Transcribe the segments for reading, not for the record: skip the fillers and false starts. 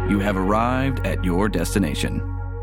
You have arrived at your destination.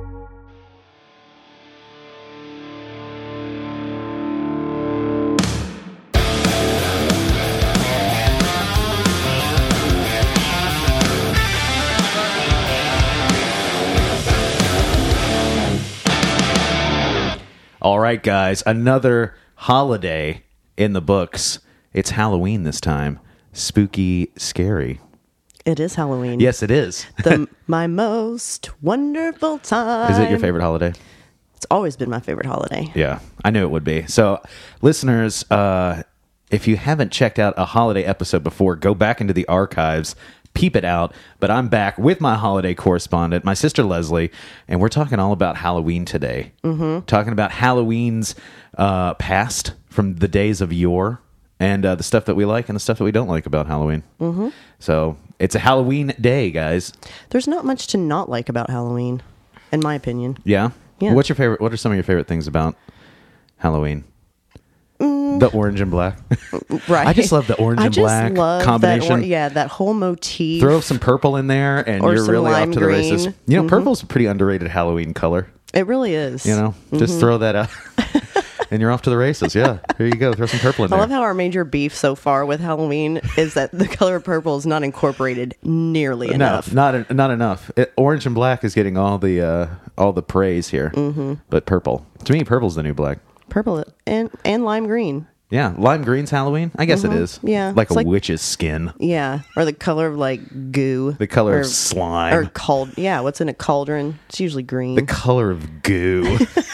All right, guys, another holiday in the books. It's Halloween this time. Spooky, scary. It is Halloween. Yes, it is. My most wonderful time. Is it your favorite holiday? It's always been my favorite holiday. Yeah, I knew it would be. So, listeners, if you haven't checked out a holiday episode before, go back into the archives, peep it out. But I'm back with my holiday correspondent, my sister Leslie, and we're talking all about Halloween today. Mm-hmm. Talking about Halloween's past from the days of yore, and the stuff that we like and the stuff that we don't like about Halloween. Mm-hmm. So it's a Halloween day, guys. There's not much to not like about Halloween, in my opinion. Yeah? Yeah. What's your favorite? What are some of your favorite things about Halloween? The orange and black. Right. I just love the orange and black combination. That whole motif. Throw some purple in there and Or you're some really off lime to the races. green. You know, purple's a pretty underrated Halloween color. It really is. You know, just throw that out and you're off to the races. Yeah. Here you go. Throw some purple in I there. love how our major beef so far with Halloween is that the color of purple is not incorporated nearly enough. Not enough. Orange and black is getting all the praise here. Mm-hmm. But purple. To me, purple's the new black. Purple and lime green. Yeah, lime green's Halloween? I guess it is. Yeah. Like It's a like- witch's skin. Yeah. Or the color of like goo. The color Or- of slime. Or yeah, what's in a cauldron? It's usually green. The color of goo.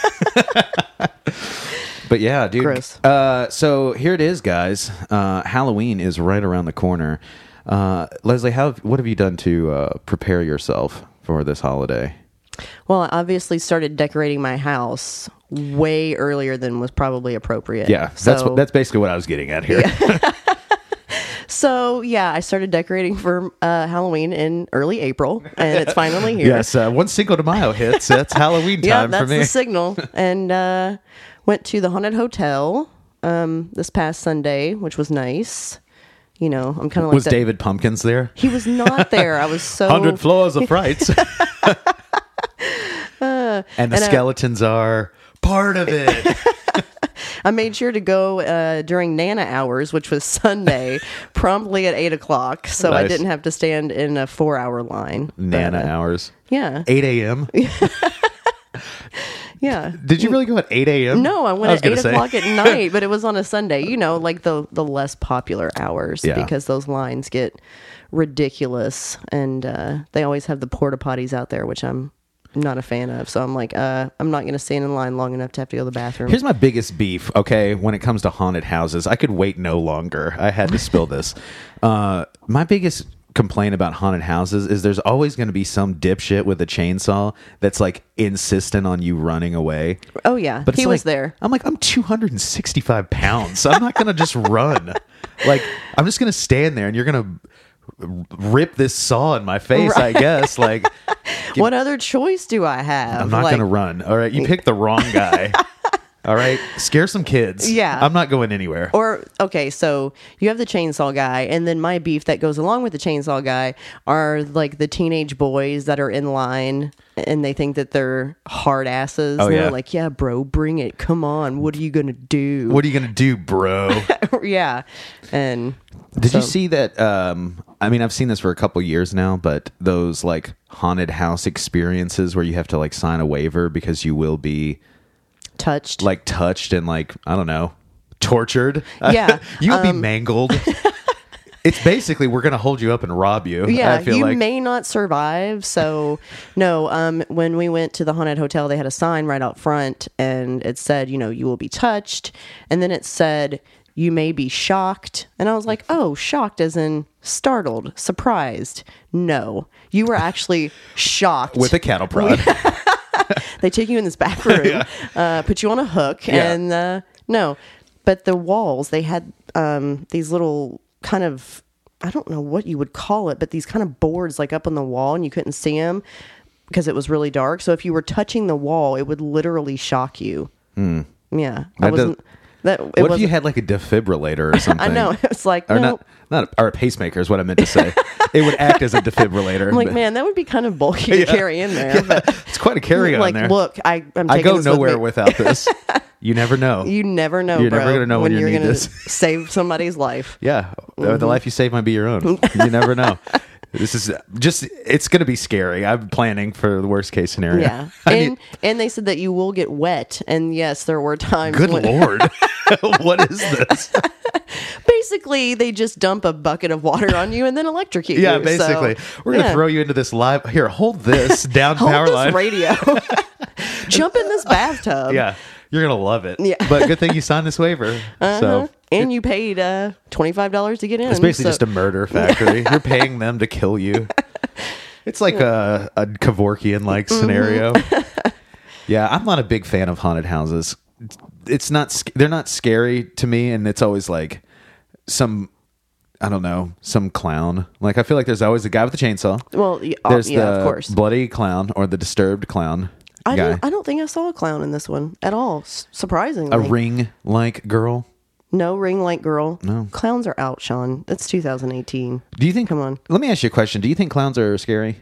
But yeah, dude. Gross. So here it is, guys. Halloween is right around the corner. Leslie, what have you done to prepare yourself for this holiday? Well, I obviously started decorating my house way earlier than was probably appropriate. Yeah, that's basically what I was getting at here. Yeah. So, yeah, I started decorating for Halloween in early April, and it's finally here. Yes, once Cinco de Mayo hits, that's Halloween time Yeah, for that's me. the signal. And went to the Haunted Hotel this past Sunday, which was nice. You know, I'm kind of like Was David Pumpkins there? He was not there. I was so... 100 floors of frights. And the skeletons are part of it. I made sure to go during Nana hours, which was Sunday, promptly at 8 o'clock, so I Nice. didn't have to stand in a 4-hour line. Nana But, hours. Yeah. 8 a.m. Yeah. Did you really go at 8 a.m.? No, I went was at gonna 8 say. o'clock at night, but it was on a Sunday, you know, like the less popular hours, Yeah. because those lines get ridiculous, and they always have the porta potties out there, which I'm not a fan of. So I'm like, I'm not going to stand in line long enough to have to go to the bathroom. Here's my biggest beef, okay, when it comes to haunted houses. I could wait no longer. I had to spill this. My biggest complaint about haunted houses is there's always going to be some dipshit with a chainsaw that's like insistent on you running away. Oh, yeah. But it's He was like- there. I'm like, I'm 265 pounds. So I'm not going to just run. Like, I'm just going to stand there and you're going to rip this saw in my face, I guess. Like, What other choice do I have? I'm not Like, going to run. All right. You picked the wrong guy. All right. Scare some kids. Yeah. I'm not going anywhere. Or, okay, so you have the chainsaw guy, and then my beef that goes along with the chainsaw guy are like the teenage boys that are in line and they think that they're hard asses. Oh, and yeah. They're like, yeah, bro, bring it. Come on. What are you going to do? What are you going to do, bro? Yeah. And Did you so- see that? I mean, I've seen this for a couple years now, but those like haunted house experiences where you have to like sign a waiver because you will be touched? like touched and like, I don't know, tortured. Yeah, You'll be mangled. It's basically, we're going to hold you up and rob you. Yeah, I feel you like. may not survive. So, no, when we went to the haunted hotel, they had a sign right out front, and it said, you know, you will be touched. And then it said, you may be shocked. And I was like, oh, shocked as in startled, surprised. No, you were actually shocked. With a cattle prod. They take you in this back room, put you on a hook, Yeah. and no. But the walls, they had these little kind of, I don't know what you would call it, but these kind of boards like up on the wall, and you couldn't see them because it was really dark. So if you were touching the wall, it would literally shock you. Yeah, That What if you had like a defibrillator or something? I know. It's like, Or no. not or a pacemaker is what I meant to say. It would act as a defibrillator. I'm like, but- man, that would be kind of bulky to carry in there. But it's quite a carry-on like, there. look, I'm taking I go this nowhere with me. without this. You never know. You never know, You're bro. never gonna know when you you're need gonna this. save somebody's life. Yeah, the life you save might be your own. You never know. This is it's going to be scary. I'm planning for the worst case scenario. Yeah, and they said that you will get wet, and yes, there were times. Good when, Lord. What is this? Basically, they just dump a bucket of water on you and then electrocute Yeah, you. basically. So, We're going to throw you into this live. Here, hold this down Hold power this line. radio. Jump in this bathtub. Yeah, you're going to love it. Yeah. But good thing you signed this waiver. So And you paid $25 to get in. it's basically so- just a murder factory. You're paying them to kill you. It's like a Kevorkian-like scenario. Yeah, I'm not a big fan of haunted houses. It's not. They're not scary to me, and it's always like some. I don't know, some clown. Like I feel like there's always a guy with a chainsaw. Well, There's yeah, the of course. bloody clown or the disturbed clown I guy. don't think I saw a clown in this one at all. Surprisingly, A ring-like girl. no ring light girl. No. Clowns are out, Sean. It's 2018. Do you think? Come on. Let me ask you a question. Do you think clowns are scary?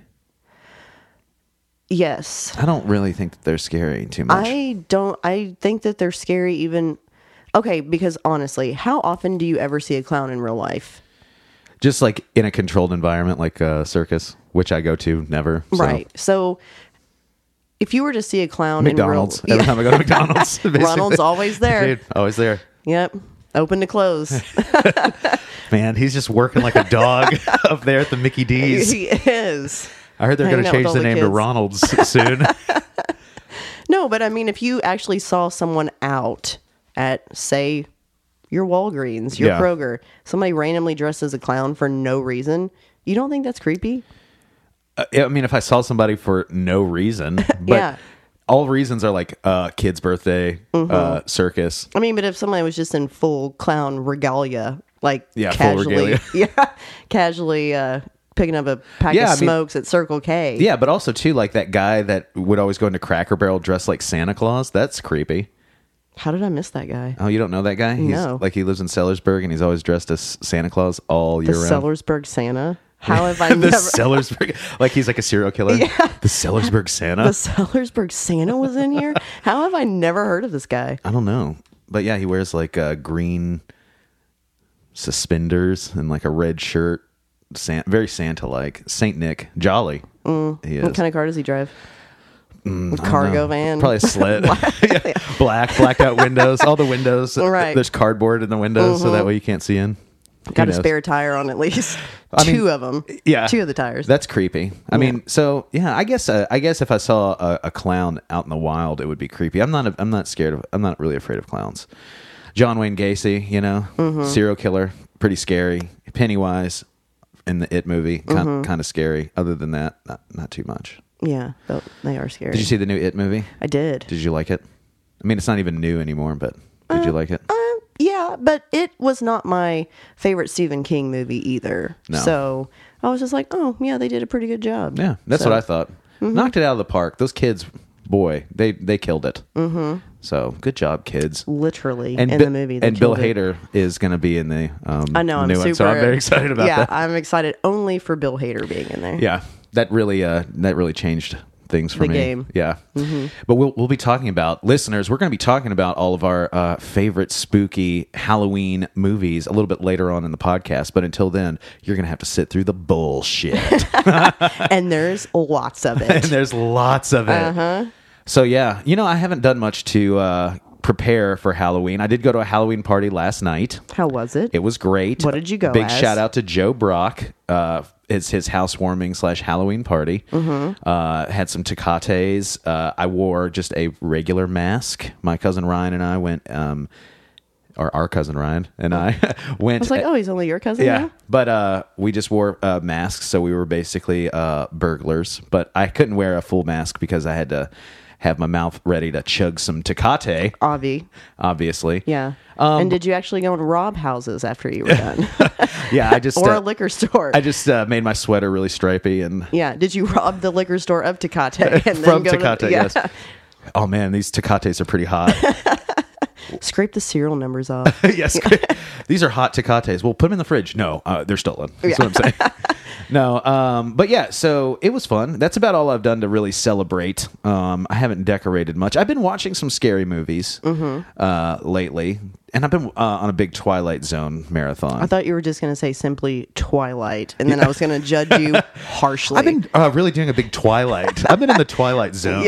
Yes. I don't really think that they're scary too much. I think that they're scary even. Okay, because honestly, how often do you ever see a clown in real life? Just like in a controlled environment, like a circus, which I go to never. So. Right. So if you were to see a clown McDonald's. in real, Every time I go to McDonald's, basically. Ronald's always there. Dude, always there. Yep. Open to close. Man, he's just working like a dog up there at the Mickey D's. He is. I heard they're going hanging to out change with the all the name to kids. Ronald's soon. No, but I mean, if you actually saw someone out at, say, your Walgreens, your Yeah. Kroger, somebody randomly dressed as a clown for no reason, you don't think that's creepy? I mean, if I saw somebody for no reason, but Yeah. all reasons are like kid's birthday, circus. I mean, but if somebody was just in full clown regalia, like Yeah, full casually, regalia. casually picking up a pack Yeah, of I mean- smokes at Circle K. Yeah, but also too, like that guy that would always go into Cracker Barrel dressed like Santa Claus. That's creepy. How did I miss that guy? Oh, you don't know that guy? He's No. like he lives in Sellersburg and he's always dressed as Santa Claus all The year round. Sellersburg Santa. How have I The never? Sellersburg, like he's like a serial killer. Yeah. The Sellersburg Santa. The Sellersburg Santa was in here. How have I never heard of this guy? I don't know, but yeah, he wears like green suspenders and like a red shirt. Very Santa-like. Saint Nick, jolly. He is. What kind of car does he drive? Cargo van. Probably a sled. Yeah. Blacked out windows. All the windows. Right. There's cardboard in the windows, so that way you can't see in. Got Who a knows? spare tire on at least I mean, two of them. Yeah, two of the tires. That's creepy. I mean, so yeah, I guess if I saw a clown out in the wild, it would be creepy. I'm not scared of. I'm not really afraid of clowns. John Wayne Gacy, serial killer, pretty scary. Pennywise in the It movie, kind of scary. Other than that, not too much. Yeah, they are scary. Did you see the new It movie? I did. Did you like it? I mean, it's not even new anymore, but did you like it? Yeah, but it was not my favorite Stephen King movie either. No. So I was just like, oh, yeah, they did a pretty good job. Yeah, that's So- what I thought. Knocked it out of the park. Those kids, boy, they killed it. Mm-hmm. So good job, kids. Literally And in Bi- the movie. they and Bill killed it. Hader is going to be in the I know, I'm new super. one, so I'm very excited about yeah, that. I'm excited only for Bill Hader being in there. Yeah, that really changed things for The me. game. Yeah, but we'll be talking about listeners. We're going to be talking about all of our favorite spooky Halloween movies a little bit later on in the podcast. But until then, you're going to have to sit through the bullshit, And there's lots of and it. there's lots of it. So yeah, I haven't done much to prepare for Halloween. I did go to a Halloween party last night. How was it? It was great. What did you go Big as? shout out to Joe Brock. It's his housewarming / Halloween party. Had some Tecates. I wore just a regular mask. My cousin Ryan and I went, or our cousin Ryan and I went. I was like, oh, he's only your cousin yeah, now? but we just wore masks, so we were basically burglars. But I couldn't wear a full mask because I had to have my mouth ready to chug some Tecate, Avi. obviously. Yeah. And did you actually go and rob houses after you were done? Yeah, I just or a liquor store? I just made my sweater really stripy and Yeah. Did you rob the liquor store of Tecate? And from then go Tecate, to, yeah. yes. Oh man, these Tecates are pretty hot. Scrape the serial numbers off. Yes. These are hot Tecates. Well, put them in the fridge. No, they're stolen. That's what I'm saying. No, but yeah, so it was fun. That's about all I've done to really celebrate. I haven't decorated much. I've been watching some scary movies lately, and I've been on a big Twilight Zone marathon. I thought you were just going to say simply Twilight, and then I was going to judge you harshly. I've been really doing a big Twilight. I've been in the Twilight Zone.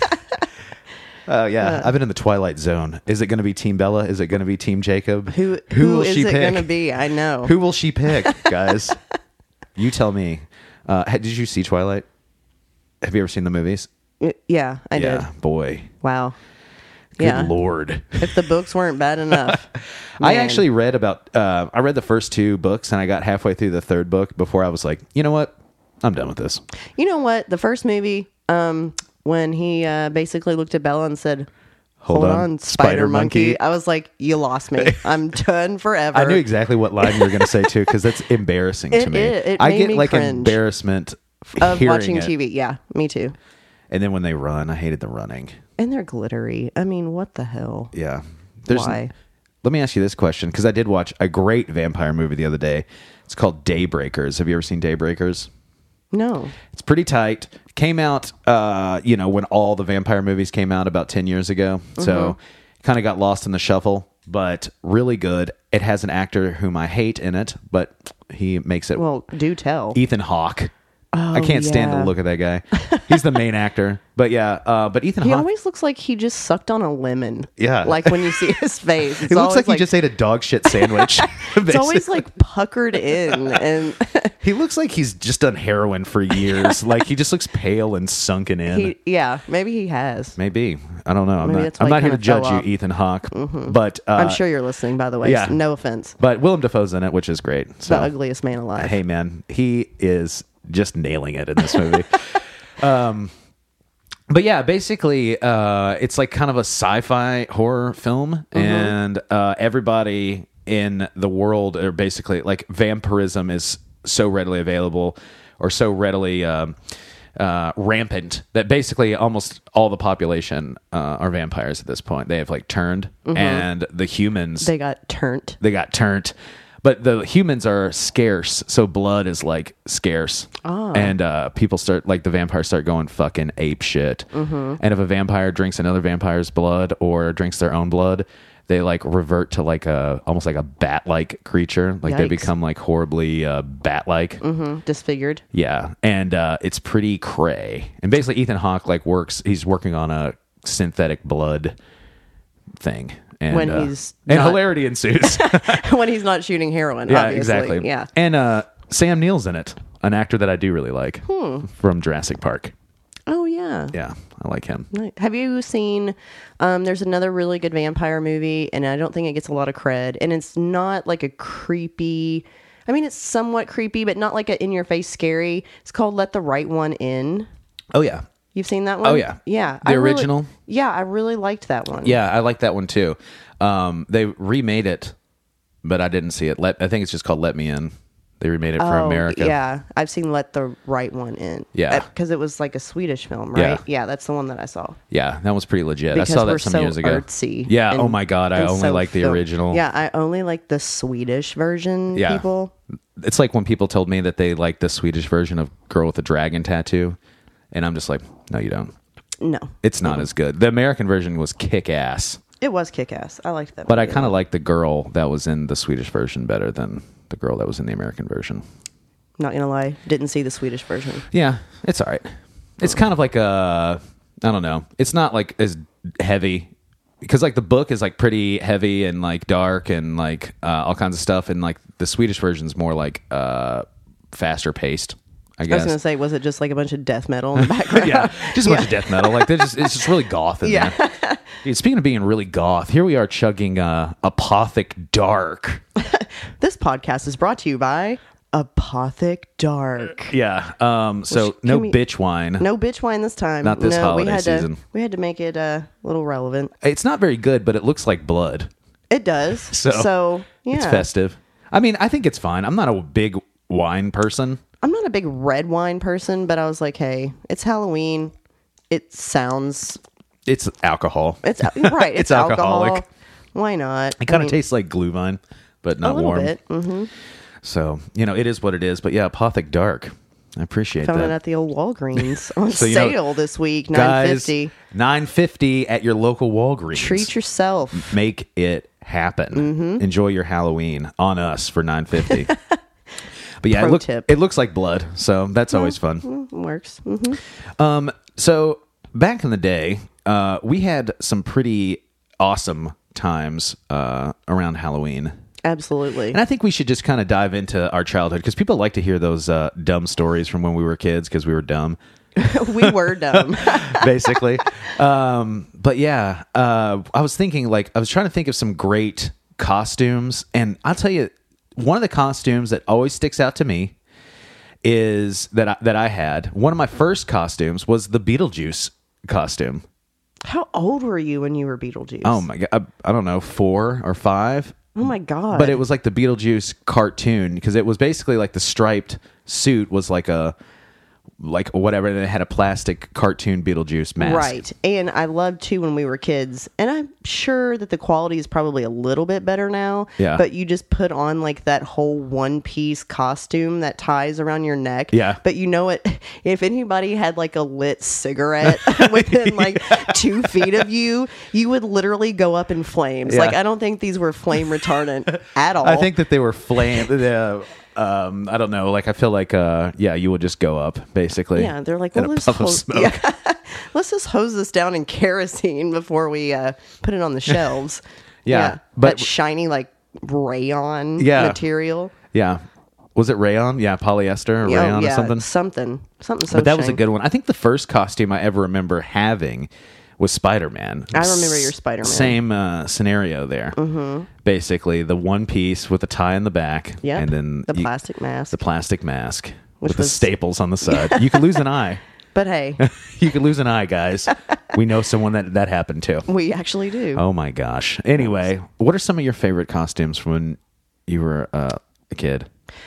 I've been in the Twilight Zone. Is it going to be Team Bella? Is it going to be Team Jacob? Who will is she it pick? going to be? I know. Who will she pick, guys? You tell me. Did you see Twilight? Have you ever seen the movies? Yeah, I did. Yeah, boy. Wow. Good Lord. If the books weren't bad enough. I Man. actually read I read the first 2 books, and I got halfway through the 3rd book before I was like, you know what? I'm done with this. You know what? The first movie, when he basically looked at Bella and said, Hold on, Spider Monkey. I was like, you lost me. I'm done forever. I knew exactly what line you were going to say, too, because that's embarrassing to me. It I made get me like cringe embarrassment of hearing watching it. TV. Yeah, me too. And then when they run, I hated the running. And they're glittery. I mean, what the hell? Yeah. Why? Let me ask you this question, because I did watch a great vampire movie the other day. It's called Daybreakers. Have you ever seen Daybreakers? No. It's pretty tight. Came out, when all the vampire movies came out about 10 years ago. So kind of got lost in the shuffle, but really good. It has an actor whom I hate in it, but he makes it. Well, do tell. Ethan Hawke. Oh, I can't stand yeah. the look of that guy. He's the main actor. But yeah, but Ethan He Hawke. always looks like he just sucked on a lemon. Yeah. Like when you see his face. He looks like he just ate a dog shit sandwich. It's always like puckered in. And he looks like he's just done heroin for years. Like he just looks pale and sunken in. maybe he has. Maybe. I don't know. Maybe that's why I'm he not here to kinda fell judge you, off. Ethan Hawke. But I'm sure you're listening, by the way. yeah. No offense. But Willem Dafoe's in it, which is great. So The ugliest man alive. hey man, he is just nailing it in this movie. But yeah, basically, it's like kind of a sci-fi horror film, and everybody in the world are basically like vampirism is so readily available or so readily rampant that basically almost all the population are vampires at this point. They have like turned, and the humans They got turned. but the humans are scarce, so blood is like scarce. And people start, like the vampires start going fucking ape shit. And if a vampire drinks another vampire's blood or drinks their own blood, they like revert to like almost like a bat-like creature. Like they Yikes. become like horribly bat-like. Disfigured. Yeah, and it's pretty cray. And basically, Ethan Hawke like he's working on a synthetic blood thing. And, When he's and not- hilarity ensues. When he's not shooting heroin, Yeah, obviously. exactly. Yeah. And Sam Neill's in it, an actor that I do really like from Jurassic Park. Oh, yeah. Yeah, I like him. Right. Have you seen, there's another really good vampire movie, and I don't think it gets a lot of cred, and it's not like a creepy, I mean, it's somewhat creepy, but not like a in-your-face scary. It's called Let the Right One In. Oh yeah, You've seen that one? Oh, yeah. Yeah. The original? Yeah, I really liked that one. yeah, I like that one too. They remade it, but I didn't see it. I think it's just called Let Me In. They remade it for America. Yeah, I've seen Let the Right One In. Yeah. Because it was like a Swedish film, right? Yeah, that's the one that I saw. Yeah, that was pretty legit. Because I saw we're that some so years ago. artsy Yeah. and- Oh my god, I and only so like the film- original. Yeah, I only like the Swedish version, Yeah. people. It's like when people told me that they like the Swedish version of Girl with a Dragon Tattoo, and I'm just like, no, you don't. No. It's not as good. The American version was kick ass. It was kick-ass. I liked that But I movie. kind of like the girl that was in the Swedish version better than the girl that was in the American version. Not gonna lie, didn't see the Swedish version. Yeah, it's all right. It's kind of like I don't know. It's not like as heavy because like the book is like pretty heavy and like dark and like all kinds of stuff, and like the Swedish version is more like faster paced. I I was guess. gonna say, was it just like a bunch of death metal in the background? Yeah, just a bunch of death metal. Like it's just really goth in there. Dude, speaking of being really goth, here we are chugging Apothic Dark. This podcast is brought to you by Apothic Dark. Yeah. So Can no we- bitch wine. No bitch wine this time. Not this no, holiday we had season. We had to make it a little relevant. It's not very good, but it looks like blood. It does. So yeah. It's festive. I mean, I think it's fine. I'm not a big wine person. I'm not a big red wine person, but I was like, hey, it's Halloween. It sounds It's alcohol. it's right. It's alcohol. alcoholic. Why not? It kind of tastes like Glühwein, but not a little warm. bit. Mm-hmm. So, it is what it is. But yeah, Apothic Dark. I appreciate Found that. it at the old Walgreens on So, sale this week, guys, $9.50. $9.50 at your local Walgreens. Treat yourself. Make it happen. Mm-hmm. Enjoy your Halloween on us for $9.50. But yeah, Pro tip. it looks like blood, so that's always fun. Works. Mm-hmm. So back in the day, we had some pretty awesome times around Halloween. Absolutely. And I think we should just kind of dive into our childhood because people like to hear those dumb stories from when we were kids because we were dumb. We were dumb. Basically. But yeah, I was thinking I was trying to think of some great costumes, and I'll tell you, one of the costumes that always sticks out to me is that I had. One of my first costumes was the Beetlejuice costume. How old were you when you were Beetlejuice? Oh my God. I don't know, 4 or 5. Oh my God. But it was like the Beetlejuice cartoon because it was basically like the striped suit was like whatever, and it had a plastic cartoon Beetlejuice mask. Right. And I loved too when we were kids, and I'm sure that the quality is probably a little bit better now. Yeah. But you just put on like that whole one piece costume that ties around your neck. Yeah. But you know what? If anybody had like a lit cigarette within like 2 feet of you, you would literally go up in flames. Yeah. Like, I don't think these were flame retardant at all. I think that they were flame. I don't know. Like I feel like you would just go up basically. Yeah, they're like, in well, a let's puff of hose, smoke. yeah. Let's just hose this down in kerosene before we put it on the shelves. Yeah, but that shiny like rayon material. Yeah. Was it rayon? Yeah, polyester or rayon or something. Something. So But that was a good one. I think the first costume I ever remember having was Spider-Man. I remember your Spider-Man. Same scenario there. Mm-hmm. Basically, the one piece with the tie in the back, Yep. and then the plastic mask. The plastic mask Which with the was- staples on the side. You could lose an eye. But hey, You could lose an eye, guys. We know someone that happened to. we actually do. Oh my gosh. Anyway, what are some of your favorite costumes from when you were a kid?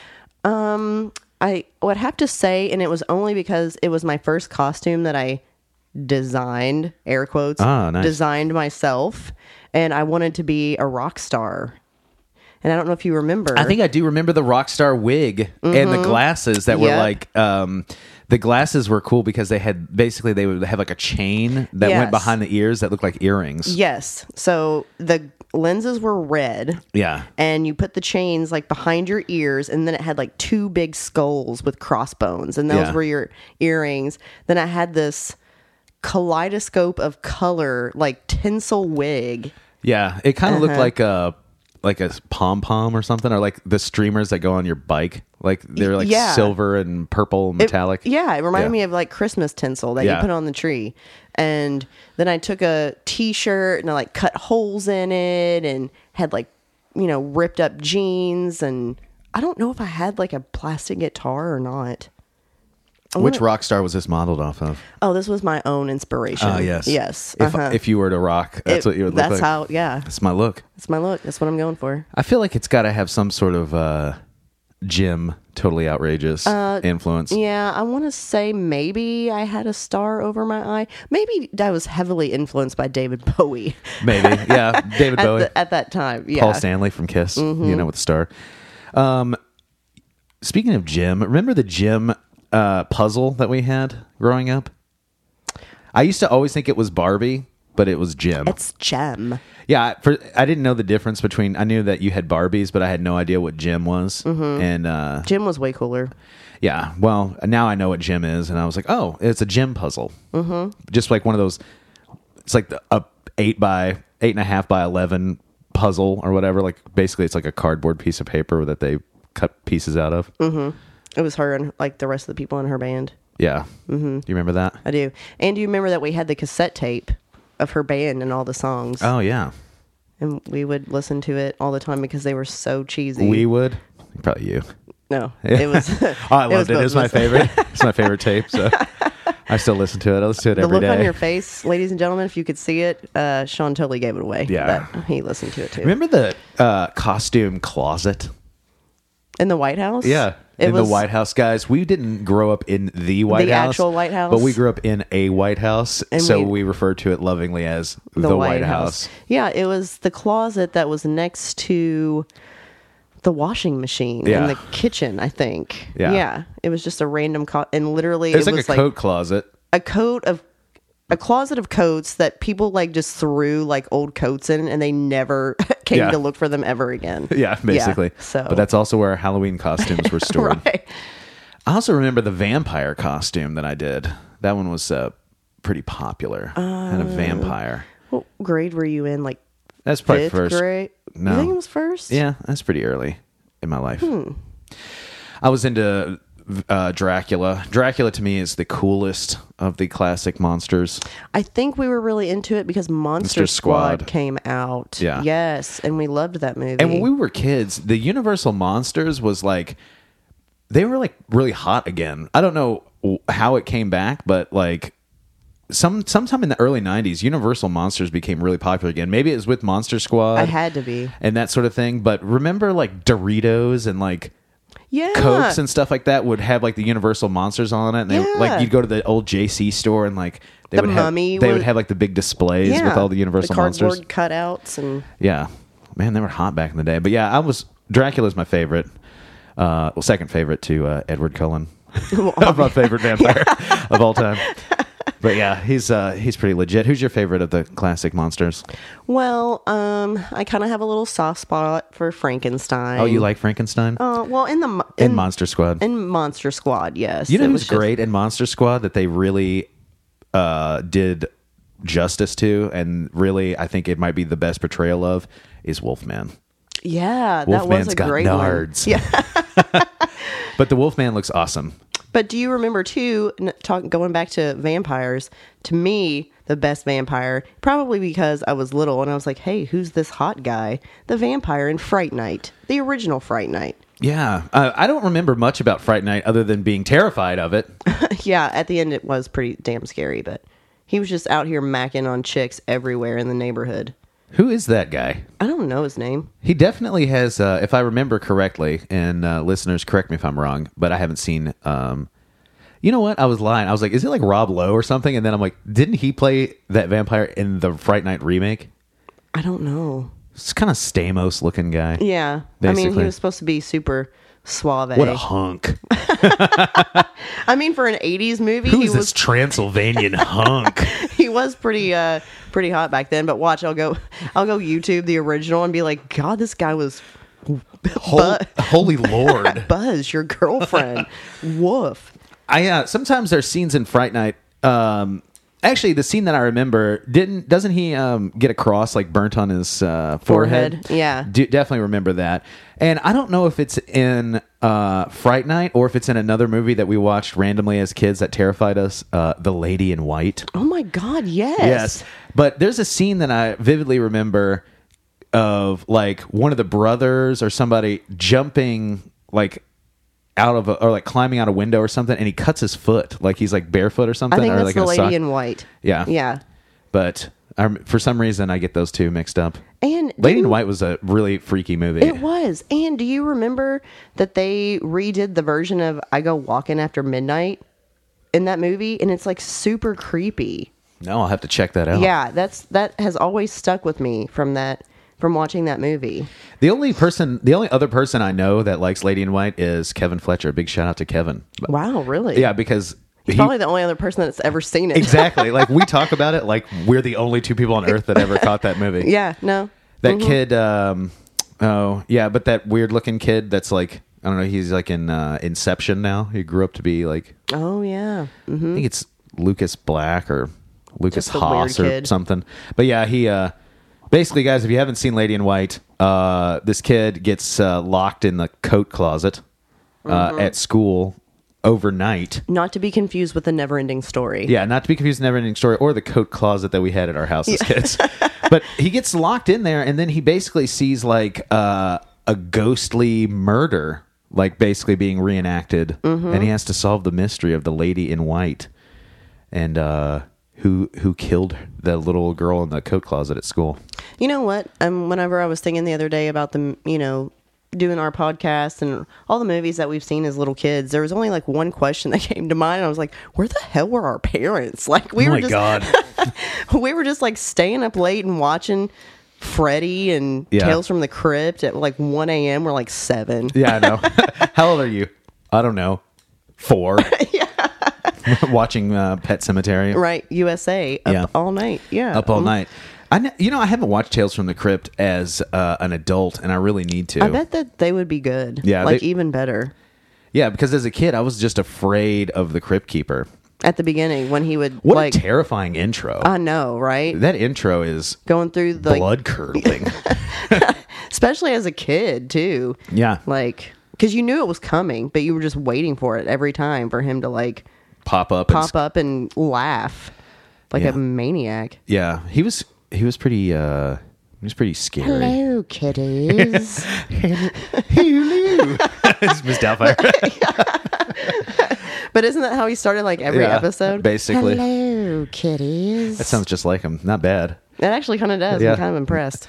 I would have to say, and it was only because it was my first costume that I designed, air quotes, Nice. designed myself, and I wanted to be a rock star. And I don't know if you remember. I think I do remember the rock star wig and the glasses that were Yep. like the glasses were cool because they would have like a chain that went Yes. behind the ears that looked like earrings. Yes. So the lenses were red. Yeah. And you put the chains like behind your ears, and then it had like 2 big skulls with crossbones, and those Yeah. were your earrings. Then I had this kaleidoscope of color, like tinsel wig. Yeah. It kind of looked like a pom-pom or something, or like the streamers that go on your bike. Like they're like Yeah. silver and purple metallic. It reminded me of like Christmas tinsel that you Yeah. put on the tree. And then I took a t-shirt and I like cut holes in it and had like, ripped up jeans. And I don't know if I had like a plastic guitar or not. Which rock star was this modeled off of? Oh, this was my own inspiration. Oh, yes. Yes. If you were to rock, that's what you would look like. That's how, yeah. That's my look. That's my look. That's what I'm going for. I feel like it's got to have some sort of Jim Totally Outrageous influence. Yeah, I want to say maybe I had a star over my eye. Maybe I was heavily influenced by David Bowie. Maybe. Yeah. David Bowie. At that time. Yeah. Paul Stanley from Kiss, with the star. Speaking of Jim, remember the Jim puzzle that we had growing up? I used to always think it was Barbie, but it was Jim. It's Gem. Yeah, I didn't know the difference between. I knew that you had Barbies, but I had no idea what Jim was. Mm-hmm. And Jim was way cooler. yeah, well, now I know what Jim is, and I was like, oh, it's a Jim puzzle. Mm-hmm. Just like one of those. It's like a 8.5 by 11 puzzle or whatever. Like basically, it's like a cardboard piece of paper that they cut pieces out of. Mm-hmm. It was her and like the rest of the people in her band. Yeah. Mm-hmm. Do you remember that? I do. And do you remember that we had the cassette tape of her band and all the songs? Oh yeah. And we would listen to it all the time because they were so cheesy. We would. Probably you. No, it was. Oh, I loved it. It was my favorite. It's my favorite tape. So I still listen to it. I listen to it The every look day. on your face, ladies and gentlemen, if you could see it, Sean totally gave it away. Yeah. But he listened to it too. Remember the costume closet? In the White House? Yeah. It In was the White House, guys. We didn't grow up in the White The House. actual White House? But we grew up in a White House. And so we- we refer to it lovingly as the White House. Yeah, it was the closet that was next to the washing machine Yeah. in the kitchen, I think. Yeah. Yeah. It was just a random and literally It was it like was a coat closet. a closet of coats that people like just threw like old coats in, and they never came Yeah. to look for them ever again. Yeah, basically. so But that's also where our Halloween costumes were stored. right. I also remember the vampire costume that I did. That one was pretty popular. Had a vampire. What grade were you in? Like That's probably fifth first. grade? No. You think it was first? Yeah, that's pretty early in my life. Hmm. I was into Dracula. Dracula to me is the coolest of the classic monsters. I think we were really into it because Monster Monster Squad. Squad came out. Yeah. Yes, and we loved that movie. And when we were kids, the Universal Monsters was like, they were like really hot again. I don't know how it came back, but like sometime in the early 90s, Universal Monsters became really popular again. Maybe it was with Monster Squad. I had to be. And that sort of thing. But remember like Doritos and like Yeah. Cokes and stuff like that would have like the Universal Monsters on it. And they, Yeah. like you'd go to the old JC store and like they The would Mummy have, they would was- have like the big displays Yeah. with all the Universal Monsters. cardboard cutouts and Yeah. Man, they were hot back in the day. But yeah, Dracula's my favorite. Well, second favorite to Edward Cullen. My favorite vampire of all time. But yeah, he's pretty legit. Who's your favorite of the classic monsters? well, I kind of have a little soft spot for Frankenstein. Oh, you like Frankenstein? Well, in Monster Squad. in Monster Squad, yes. You know It who's was just- great in Monster Squad that they really did justice to, and really I think it might be the best portrayal of, is Wolfman. Yeah, that Wolfman's was a got great nards. one. Yeah. But the Wolfman looks awesome. But do you remember too? Going back to vampires, to me, the best vampire, probably because I was little and I was like, "Hey, who's this hot guy?" The vampire in Fright Night, the original Fright Night. Yeah, I don't remember much about Fright Night other than being terrified of it. Yeah, at the end it was pretty damn scary, but he was just out here macking on chicks everywhere in the neighborhood. Who is that guy? I don't know his name. He definitely has, if I remember correctly, and listeners, correct me if I'm wrong, but I haven't seen. You know what? I was lying. I was like, is it like Rob Lowe or something? And then I'm like, didn't he play that vampire in the Fright Night remake? I don't know. It's kind of Stamos looking guy. Yeah, I mean, Basically. he was supposed to be super suave. What a hunk. I mean, for an '80s movie, Who he is this was Transylvanian hunk? he was pretty hot back then. But watch, I'll go YouTube the original and be like, God, this guy was Holy Lord. Buzz, your girlfriend. Woof. Sometimes there's scenes in Fright Night. Actually, the scene that I remember doesn't he get a cross like burnt on his forehead? Yeah. Definitely remember that. And I don't know if it's in Fright Night or if it's in another movie that we watched randomly as kids that terrified us, The Lady in White. Oh my God, yes. Yes. But there's a scene that I vividly remember of like one of the brothers or somebody jumping like out of or like climbing out a window or something, and he cuts his foot, like he's like barefoot or something. I think or that's like the in a Lady sock. in White. Yeah. Yeah. But for some reason, I get those two mixed up. And Lady in White was a really freaky movie. it was. And do you remember that they redid the version of I Go Walking After Midnight in that movie? And it's like super creepy. No, I'll have to check that out. Yeah, that has always stuck with me from watching that movie. The only other person I know that likes Lady in White is Kevin Fletcher. Big shout out to Kevin. Wow, really? Yeah, because He's probably the only other person that's ever seen it. Exactly. Like we talk about it like we're the only two people on earth that ever caught that movie. Yeah, no. That kid, but that weird looking kid that's like, I don't know, he's like in Inception now. He grew up to be like, Oh, yeah. I think it's Lucas Black or Lucas Just a Haas weird or kid. something. But yeah, he basically, guys, if you haven't seen Lady in White, this kid gets locked in the coat closet at school overnight. Not to be confused with the Never-Ending Story. Yeah, not to be confused with Neverending Story or the coat closet that we had at our house as kids. But he gets locked in there, and then he basically sees like a ghostly murder, like basically being reenacted, and he has to solve the mystery of the Lady in White and who killed the little girl in the coat closet at school. You know what? Whenever I was thinking the other day about the doing our podcast and all the movies that we've seen as little kids, there was only like one question that came to mind. And I was like, where the hell were our parents? Like we Oh were my just, God. we were just like staying up late and watching Freddy and Yeah. Tales from the Crypt at like 1 a.m. We're like 7. Yeah, I know. How old are you? I don't know. 4. Watching Pet Cemetery. Right. USA. Up Yeah. all night. Yeah. Up all night. I haven't watched Tales from the Crypt as an adult, and I really need to. I bet that they would be good. Yeah, Like they- even better. Yeah, because as a kid, I was just afraid of the Crypt Keeper. At the beginning when he would What like, a terrifying intro. I know, right? That intro is Going through the, blood curdling. especially as a kid too. Yeah. Like, because you knew it was coming, but you were just waiting for it every time for him to like Pop up. pop up and laugh like Yeah. a maniac. Yeah, he was pretty scary. Hello, kitties. Hello. It's Miss Doubtfire. But isn't that how he started like every Yeah, episode? basically. Hello, kitties. That sounds just like him. Not bad. It actually kind of does. Yeah. I'm kind of impressed.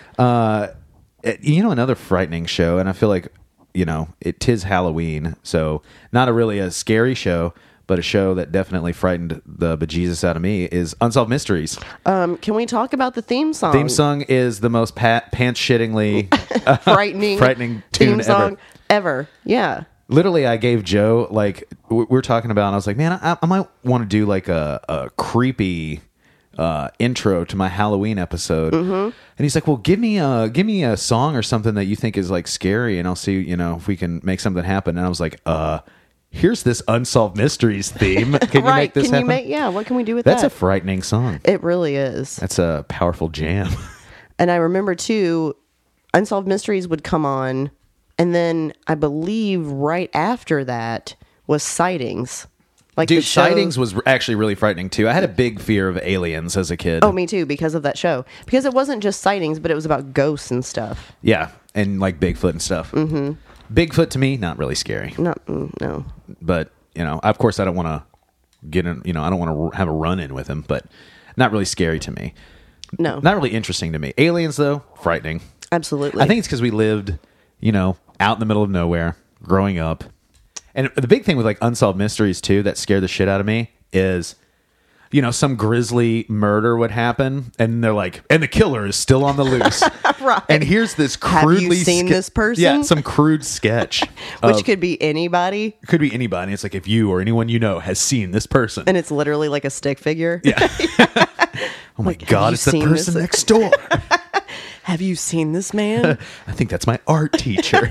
Another frightening show, and I feel like, it 'tis Halloween, so not a scary show, but a show that definitely frightened the bejesus out of me is Unsolved Mysteries. Can we talk about the theme song? Theme song is the most pants-shittingly frightening tune theme song ever. Yeah. Literally, I gave Joe, like, we were talking about, and I was like, man, I might want to do, like, a creepy intro to my Halloween episode. Mm-hmm. And he's like, well, give me a song or something that you think is, like, scary, and I'll see, if we can make something happen. And I was like, here's this Unsolved Mysteries theme. Can you make this happen? What can we do with That's that? a frightening song. It really is. That's a powerful jam. And I remember, too, Unsolved Mysteries would come on, and then I believe right after that was Sightings. Like Dude, the show- Sightings was actually really frightening, too. I had a big fear of aliens as a kid. Oh, me too, because of that show. Because it wasn't just sightings, but it was about ghosts and stuff. Yeah, and, like, Bigfoot and stuff. Mm-hmm. Bigfoot, to me, not really scary. No. But, of course, I don't want to get in, I don't want to have a run-in with him, but not really scary to me. No. Not really interesting to me. Aliens, though, frightening. Absolutely. I think it's because we lived, out in the middle of nowhere, growing up. And the big thing with, like, Unsolved Mysteries, too, that scared the shit out of me is, some grisly murder would happen, and they're like, and the killer is still on the loose. Right. And here's this Have you crudely... seen this person? Yeah, some crude sketch. Which of- could be anybody, could be anybody. It's like, if you or anyone you know has seen this person. and it's literally like a stick figure. Yeah. Oh my Like, have God, you it's the seen person this? next door. Have you seen this man? I think that's my art teacher.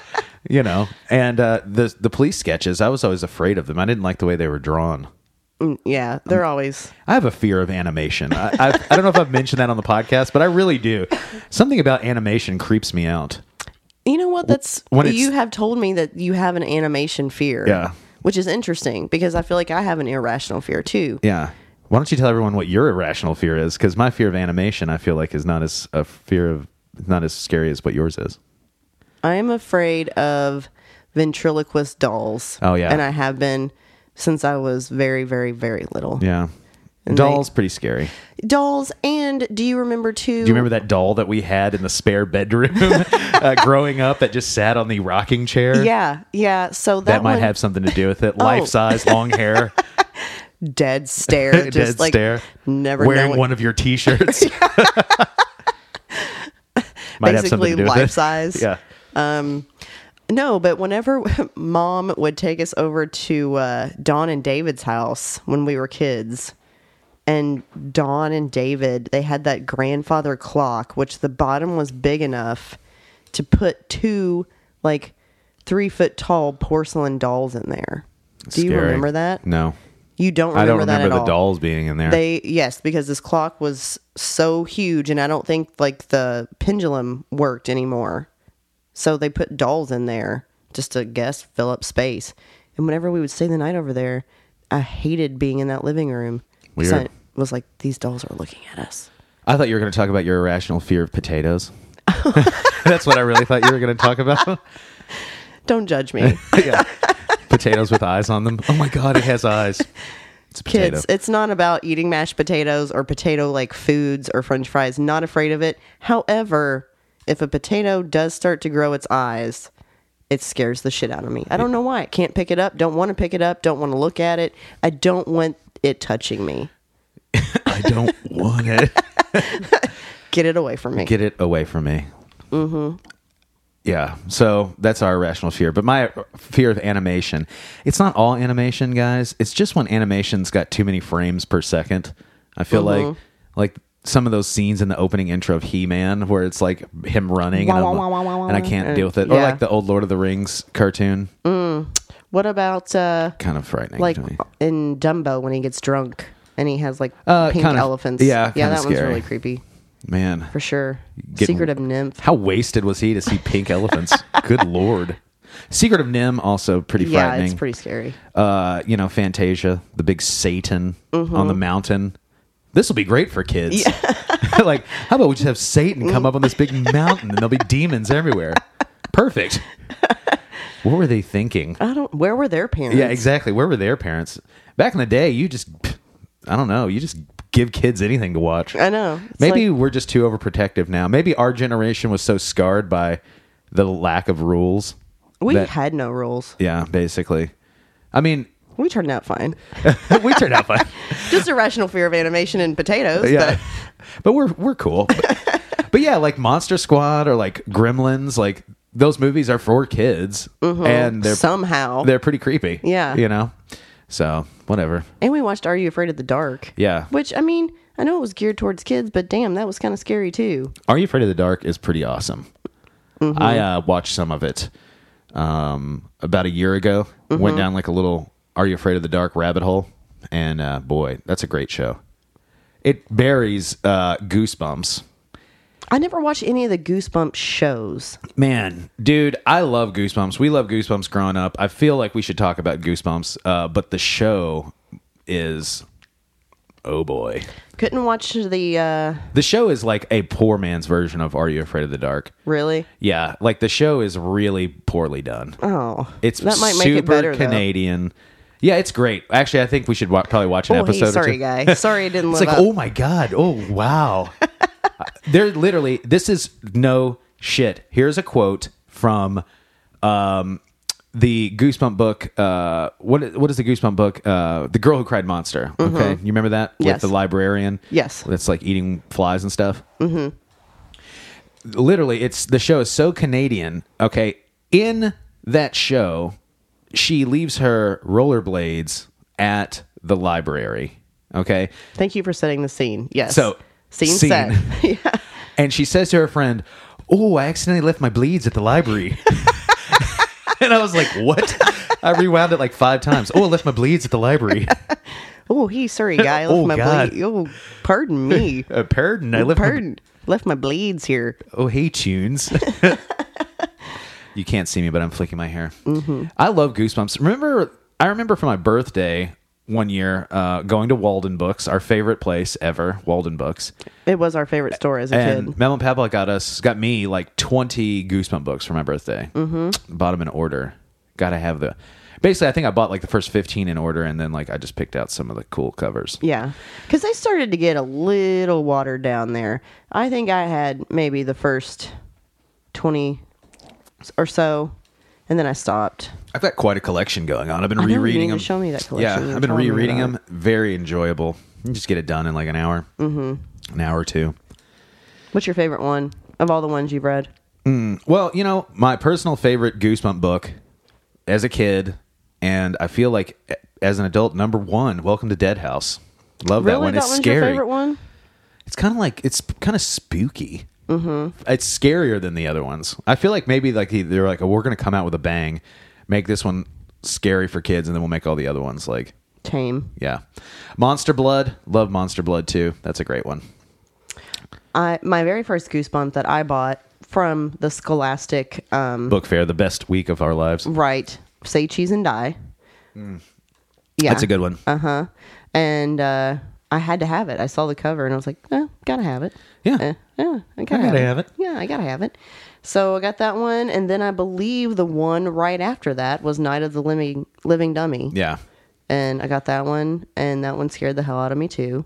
And the police sketches, I was always afraid of them. I didn't like the way they were drawn. Yeah, they're always... I have a fear of animation. I don't know if I've mentioned that on the podcast, but I really do. Something about animation creeps me out. You know what? When it's- You have told me that you have an animation fear. Yeah. Which is interesting, because I feel like I have an irrational fear, too. Yeah. Why don't you tell everyone what your irrational fear is? Because my fear of animation, I feel like, is not as scary as what yours is. I am afraid of ventriloquist dolls. Oh, yeah. And I have been since I was very, very, very little. Yeah. And Dolls, pretty scary. Dolls, and do you remember, too... Do you remember that doll that we had in the spare bedroom growing up that just sat on the rocking chair? Yeah. So That might one, have something to do with it. Oh. Life size, long hair, dead stare. dead Just like stare. never wearing knowing. one of your T-shirts. Might have something Basically to do with life it. size. Yeah. No, but whenever Mom would take us over to Dawn and David's house when we were kids, and Dawn and David, they had that grandfather clock, which the bottom was big enough to put 2 like 3-foot tall porcelain dolls in there. Do you Scary. remember that? No. You don't remember, I don't that remember at the all. dolls being in there. Yes, because this clock was so huge, and I don't think like the pendulum worked anymore. So they put dolls in there just to fill up space. And whenever we would stay the night over there, I hated being in that living room. 'Cause Weird. I was like, these dolls are looking at us. I thought you were going to talk about your irrational fear of potatoes. That's what I really thought you were going to talk about. Don't judge me. Yeah. Potatoes with eyes on them. Oh my God, it has eyes. It's a potato. Kids, it's not about eating mashed potatoes or potato like foods or french fries. Not afraid of it. However, if a potato does start to grow its eyes, it scares the shit out of me. I don't know why. I can't pick it up. Don't want to pick it up. Don't want to look at it. I don't want it touching me. I don't want it. Get it away from me. Get it away from me. Mm-hmm. Yeah, so that's our irrational fear. But my fear of animation, it's not all animation, guys. It's just when animation's got too many frames per second. I feel like some of those scenes in the opening intro of He-Man where it's like him running and I can't deal with it. Or Yeah. like the old Lord of the Rings cartoon. What about Kind of frightening like to me. in Dumbo when he gets drunk and he has like pink kinda- elephants? yeah, yeah, kinda that one's scary. really creepy Man. for sure. Getting- Secret of Nymph. How wasted was he to see pink elephants? Good Lord. Secret of Nim, also pretty Yeah, frightening. it's pretty scary. Fantasia, the big Satan on the mountain. This will be great for kids. Like, how about we just have Satan come up on this big mountain and there'll be demons everywhere? Perfect. What were they thinking? Where were their parents? Yeah, exactly. Where were their parents? Back in the day, you just give kids anything to watch. I know. It's Maybe like- we're just too overprotective now. Maybe our generation was so scarred by the lack of rules. we that- had no rules. Yeah, basically. I mean, We turned out fine. we turned out fine. Just irrational fear of animation and potatoes. Yeah, but we're cool. But yeah, like Monster Squad or like Gremlins, like those movies are for kids, and they're Somehow. they're pretty creepy. Yeah. you know. So whatever. And we watched Are You Afraid of the Dark? Yeah. Which, I mean, I know it was geared towards kids, but damn, that was kind of scary too. Are You Afraid of the Dark is pretty awesome. I watched some of it about a year ago. Went down like a little Are You Afraid of the Dark rabbit hole, and boy, that's a great show. It buries Goosebumps. I never watched any of the Goosebumps shows. Man, dude, I love Goosebumps. We love Goosebumps growing up. I feel like we should talk about Goosebumps, but the show is, oh boy. Couldn't watch the, The show is like a poor man's version of Are You Afraid of the Dark? really? Yeah, like the show is really poorly done. Oh. It's that might make super it better, Canadian. Yeah, it's great. Actually, I think we should probably watch an though. episode Sorry, or two. guy. Sorry I didn't It's live like, up. oh my God. Oh, wow. They're literally, this is no shit. Here's a quote from the Goosebump book. What is the Goosebump book? The Girl Who Cried Monster. Okay. You remember that? Yes. With the librarian? Yes. That's like eating flies and stuff. Mm-hmm. Literally, the show is so Canadian. Okay. In that show, she leaves her rollerblades at the library. Okay. Thank you for setting the scene. Yes. So, scene scene. set. Yeah. And she says to her friend, "Oh, I accidentally left my bleeds at the library." And I was like, "What?" I rewound it like 5 times. "Oh, I left my bleeds at the library." Oh, sorry, guy. I left Oh, my God. bleed. Oh, pardon me. Pardon, I left my... Pardon. Left my bleeds here. Oh, hey, Tunes. You can't see me, but I'm flicking my hair. Mm-hmm. I love Goosebumps. I remember for my birthday one year going to Walden Books, our favorite place ever, Walden Books. It was our favorite store as a And kid. Mel and Papa got me like 20 Goosebump books for my birthday. Mm-hmm. Bought them in order. Gotta have basically, I think I bought like the first 15 in order, and then like I just picked out some of the cool covers. Yeah. Because they started to get a little watered down there. I think I had maybe the first 20 or so, and then I stopped. I've got quite a collection going on. I've been I know, you rereading need to them. show me that collection Yeah, you were I've been telling me rereading about. them. Very enjoyable. You can just get it done in like an hour. Mm-hmm. An hour or two. What's your favorite one of all the ones you've read? Well, my personal favorite Goosebump book as a kid, and I feel like as an adult, number 1, Welcome to Dead House. Love that Really? one. That It's one's scary. your favorite one? It's kind of spooky. Mm-hmm. It's scarier than the other ones. I feel like maybe like they're like, oh, we're going to come out with a bang, make this one scary for kids, and then we'll make all the other ones like, Tame. yeah. Monster Blood. Love Monster Blood too. That's a great one. My very first Goosebump that I bought from the Scholastic, Book fair, the best week of our lives. right, Say Cheese and Die. Yeah. That's a good one. And I had to have it. I saw the cover and I was like, gotta have it. Yeah. Yeah, I gotta have it. Yeah, I gotta have it. So I got that one, and then I believe the one right after that was Night of the Living Dummy. Yeah. And I got that one, and that one scared the hell out of me too.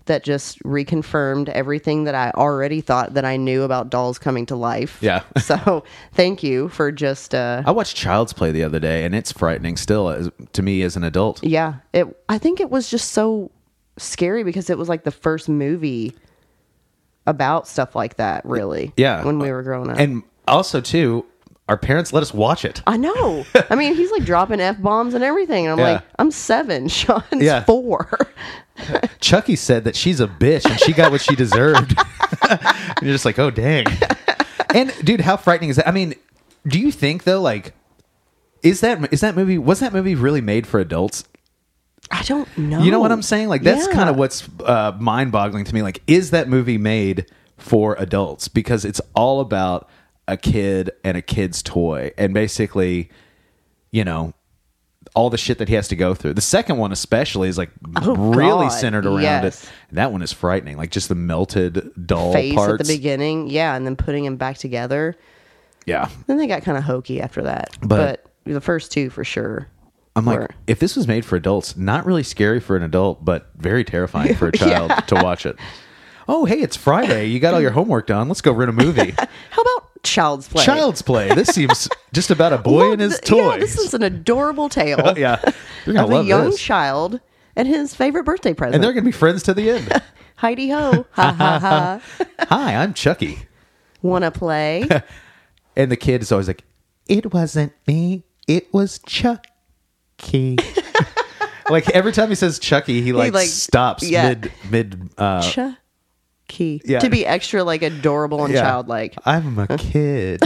that just reconfirmed everything that I already thought that I knew about dolls coming to life. Yeah. So thank you for just I watched Child's Play the other day, and it's frightening still to me as an adult. yeah. I think it was just so scary because it was like the first movie about stuff like that, really. Yeah. When we were growing up. And also, too, our parents let us watch it. I know. I mean, he's like dropping F-bombs and everything. And I'm Yeah. like, I'm 7. Sean's Yeah. 4. Chucky said that she's a bitch and she got what she deserved. And you're just like, oh, dang. And, dude, how frightening is that? I mean, do you think, though, like, was that movie really made for adults? I don't know. You know what I'm saying? Like, that's Yeah. kind of what's mind-boggling to me. Like, is that movie made for adults? Because it's all about a kid and a kid's toy. And basically, you know, all the shit that he has to go through. The second one especially is like really God, centered around yes. it. And that one is frightening. Like just the melted doll face parts. at the beginning. Yeah. And then putting him back together. Yeah. Then they got kind of hokey after that. But the first 2 for sure. I'm like, were. if this was made for adults, not really scary for an adult, but very terrifying for a child to watch it. Oh, hey, it's Friday. You got all your homework done. Let's go rent a movie. How about Child's Play? Child's Play. This seems just about a boy Look, and his Yeah, toys. this is an adorable tale Yeah. You're going of to a love young this. child and his favorite birthday present. And they're going to be friends to the end. Heidi ho. Ha ha ha. Hi, I'm Chucky. Wanna play? And the kid is always like, it wasn't me. It was Chucky. Like every time he says Chucky, he like stops yeah. mid Chucky. Yeah. To be extra like adorable and yeah. childlike. I'm a kid.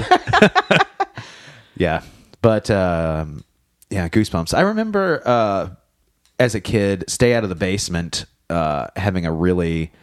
Yeah. But yeah, Goosebumps. I remember as a kid, Stay Out of the Basement having a really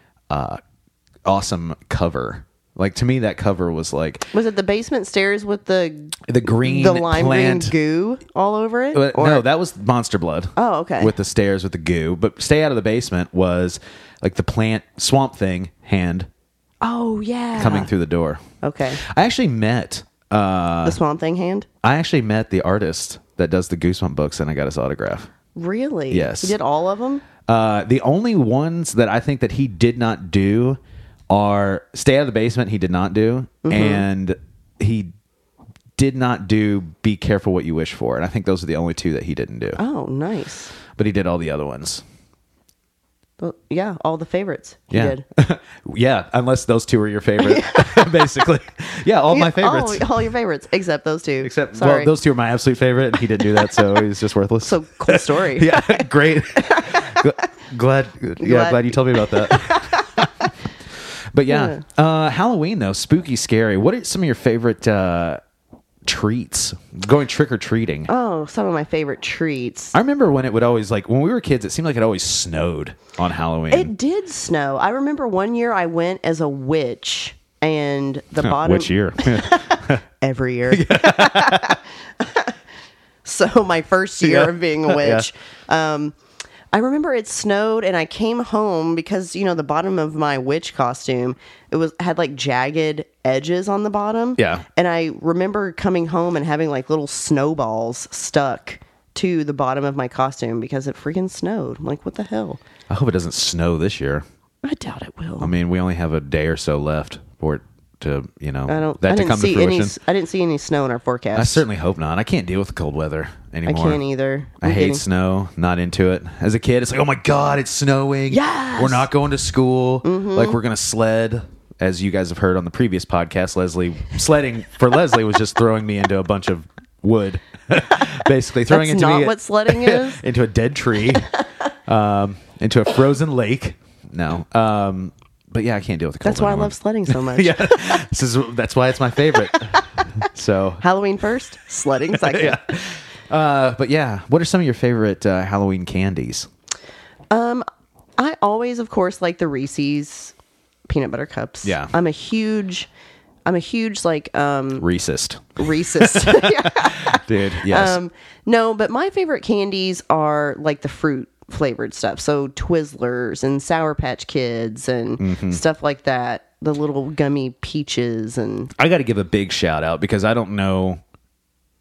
awesome cover. Like to me, that cover was like Was it the basement stairs with the green lime plant. green goo all over it? No, that was Monster Blood. Oh, okay. With the stairs with the goo. But Stay Out of the Basement was like the plant swamp thing hand Oh yeah. coming through the door. Okay. I actually met The Swamp Thing hand? the artist that does the Goosebump books, and I got his autograph. Really? Yes. He did all of them? The only ones that I think that he did not do are Stay Out of the Basement. He did not do, and he did not do Be Careful What You Wish For, and I think those are the only 2 that he didn't do. Oh, nice. But he did all the other ones. Well, yeah, all the favorites he Yeah, did. yeah. Unless those 2 are your favorite, basically. Yeah, all my favorites. All your favorites, except those 2. Except, Sorry. well, those 2 are my absolute favorite, and he didn't do that, so he's just worthless. So cool story. Yeah, great. glad you told me about that. But yeah, Halloween though, spooky, scary. What are some of your favorite treats? Going trick or treating. Oh, some of my favorite treats. I remember when it would always when we were kids, it seemed like it always snowed on Halloween. It did snow. I remember one year I went as a witch, and the bottom Which year? every year. So my first year of being a witch. I remember it snowed and I came home because, the bottom of my witch costume, had like jagged edges on the bottom. Yeah. And I remember coming home and having like little snowballs stuck to the bottom of my costume because it freaking snowed. I'm like, what the hell? I hope it doesn't snow this year. I doubt it will. I mean, we only have a day or so left for it to, I to didn't come to see fruition. I didn't see any snow in our forecast. I certainly hope not. I can't deal with the cold weather I anymore. can't either. I hate snow. Not into it. As a kid, it's like, oh my God, it's snowing. Yes! We're not going to school. Like we're going to sled. As you guys have heard on the previous podcast, sledding for Leslie was just throwing me into a bunch of wood. Basically throwing That's into not me what sledding is. into a dead tree, into a frozen lake. No. But yeah, I can't deal with the cold. That's why I anymore. love sledding so much. Yeah, that's why it's my favorite. So Halloween first, sledding second. but yeah, what are some of your favorite Halloween candies? I always, of course, like the Reese's peanut butter cups. Yeah. I'm a huge like Racist, Reese's. dude. Yes. No, but my favorite candies are like the fruit flavored stuff. So Twizzlers and Sour Patch Kids and stuff like that. The little gummy peaches and I got to give a big shout out because I don't know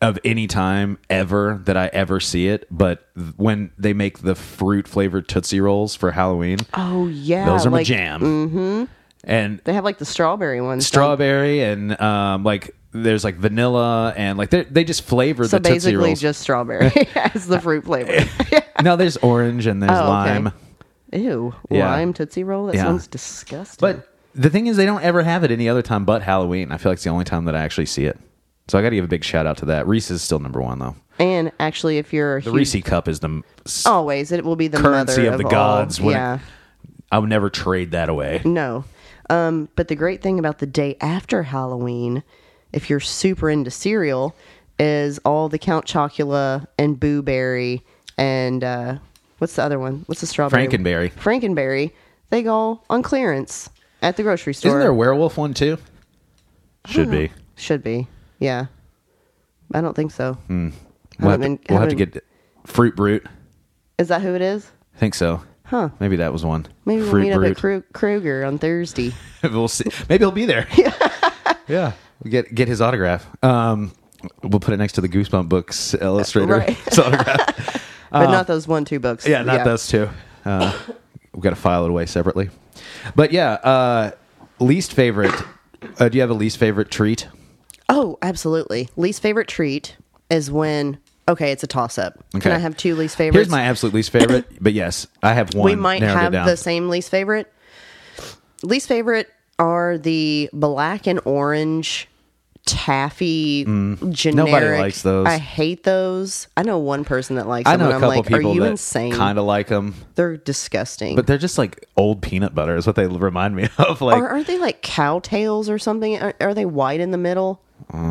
of any time ever that I ever see it, but when they make the fruit flavored Tootsie Rolls for Halloween, Oh yeah, those are my like, jam. Mm-hmm. And They have like the strawberry ones. strawberry and like there's like vanilla and like they just flavor So the Tootsie basically, Rolls. just strawberry as the fruit flavor. No, there's orange and there's Oh, okay. lime. Ew, Yeah. lime Tootsie Roll. That Yeah. sounds disgusting. But the thing is, they don't ever have it any other time but Halloween. I feel like it's the only time that I actually see it. So I got to give a big shout out to that. Reese's is still number one though. and actually, if you're a The huge, Reese cup is the always it will be the currency mother of the all. gods. When Yeah. I would never trade that away. No. But the great thing about the day after Halloween, if you're super into cereal, is all the Count Chocula and Boo Berry and what's the other one? What's the strawberry? Frankenberry. Frankenberry. They go on clearance at the grocery store. Isn't there a werewolf one too? Should be. Should be. Yeah. I don't think so. We'll have to haven't- get Fruit Brute. Is that who it is? I think so. Huh. Maybe that was one. Maybe we'll Fruit meet up at Brute. Kruger on Thursday. We'll see. Maybe he'll be there. Yeah. We'll get his autograph. We'll put it next to the Goosebump Books illustrator. Right. His autograph. But not those 1-2 books. Yeah, not those two. We've got to file it away separately. But yeah, least favorite. Do you have a least favorite treat? Oh, absolutely. Least favorite treat is when, okay, it's a toss up. Okay. Can I have two least favorites? Here's my absolute least favorite. But yes, I have one. We might narrowed it have down. the same least favorite. Least favorite are the black and orange taffy generic. Nobody likes those. I hate those. I know one person that likes I them. know and a I'm couple like, people are you that insane? kind of like them, They're disgusting. but they're just like old peanut butter is what they remind me of. Like or aren't they like cow tails or something? Are they white in the middle?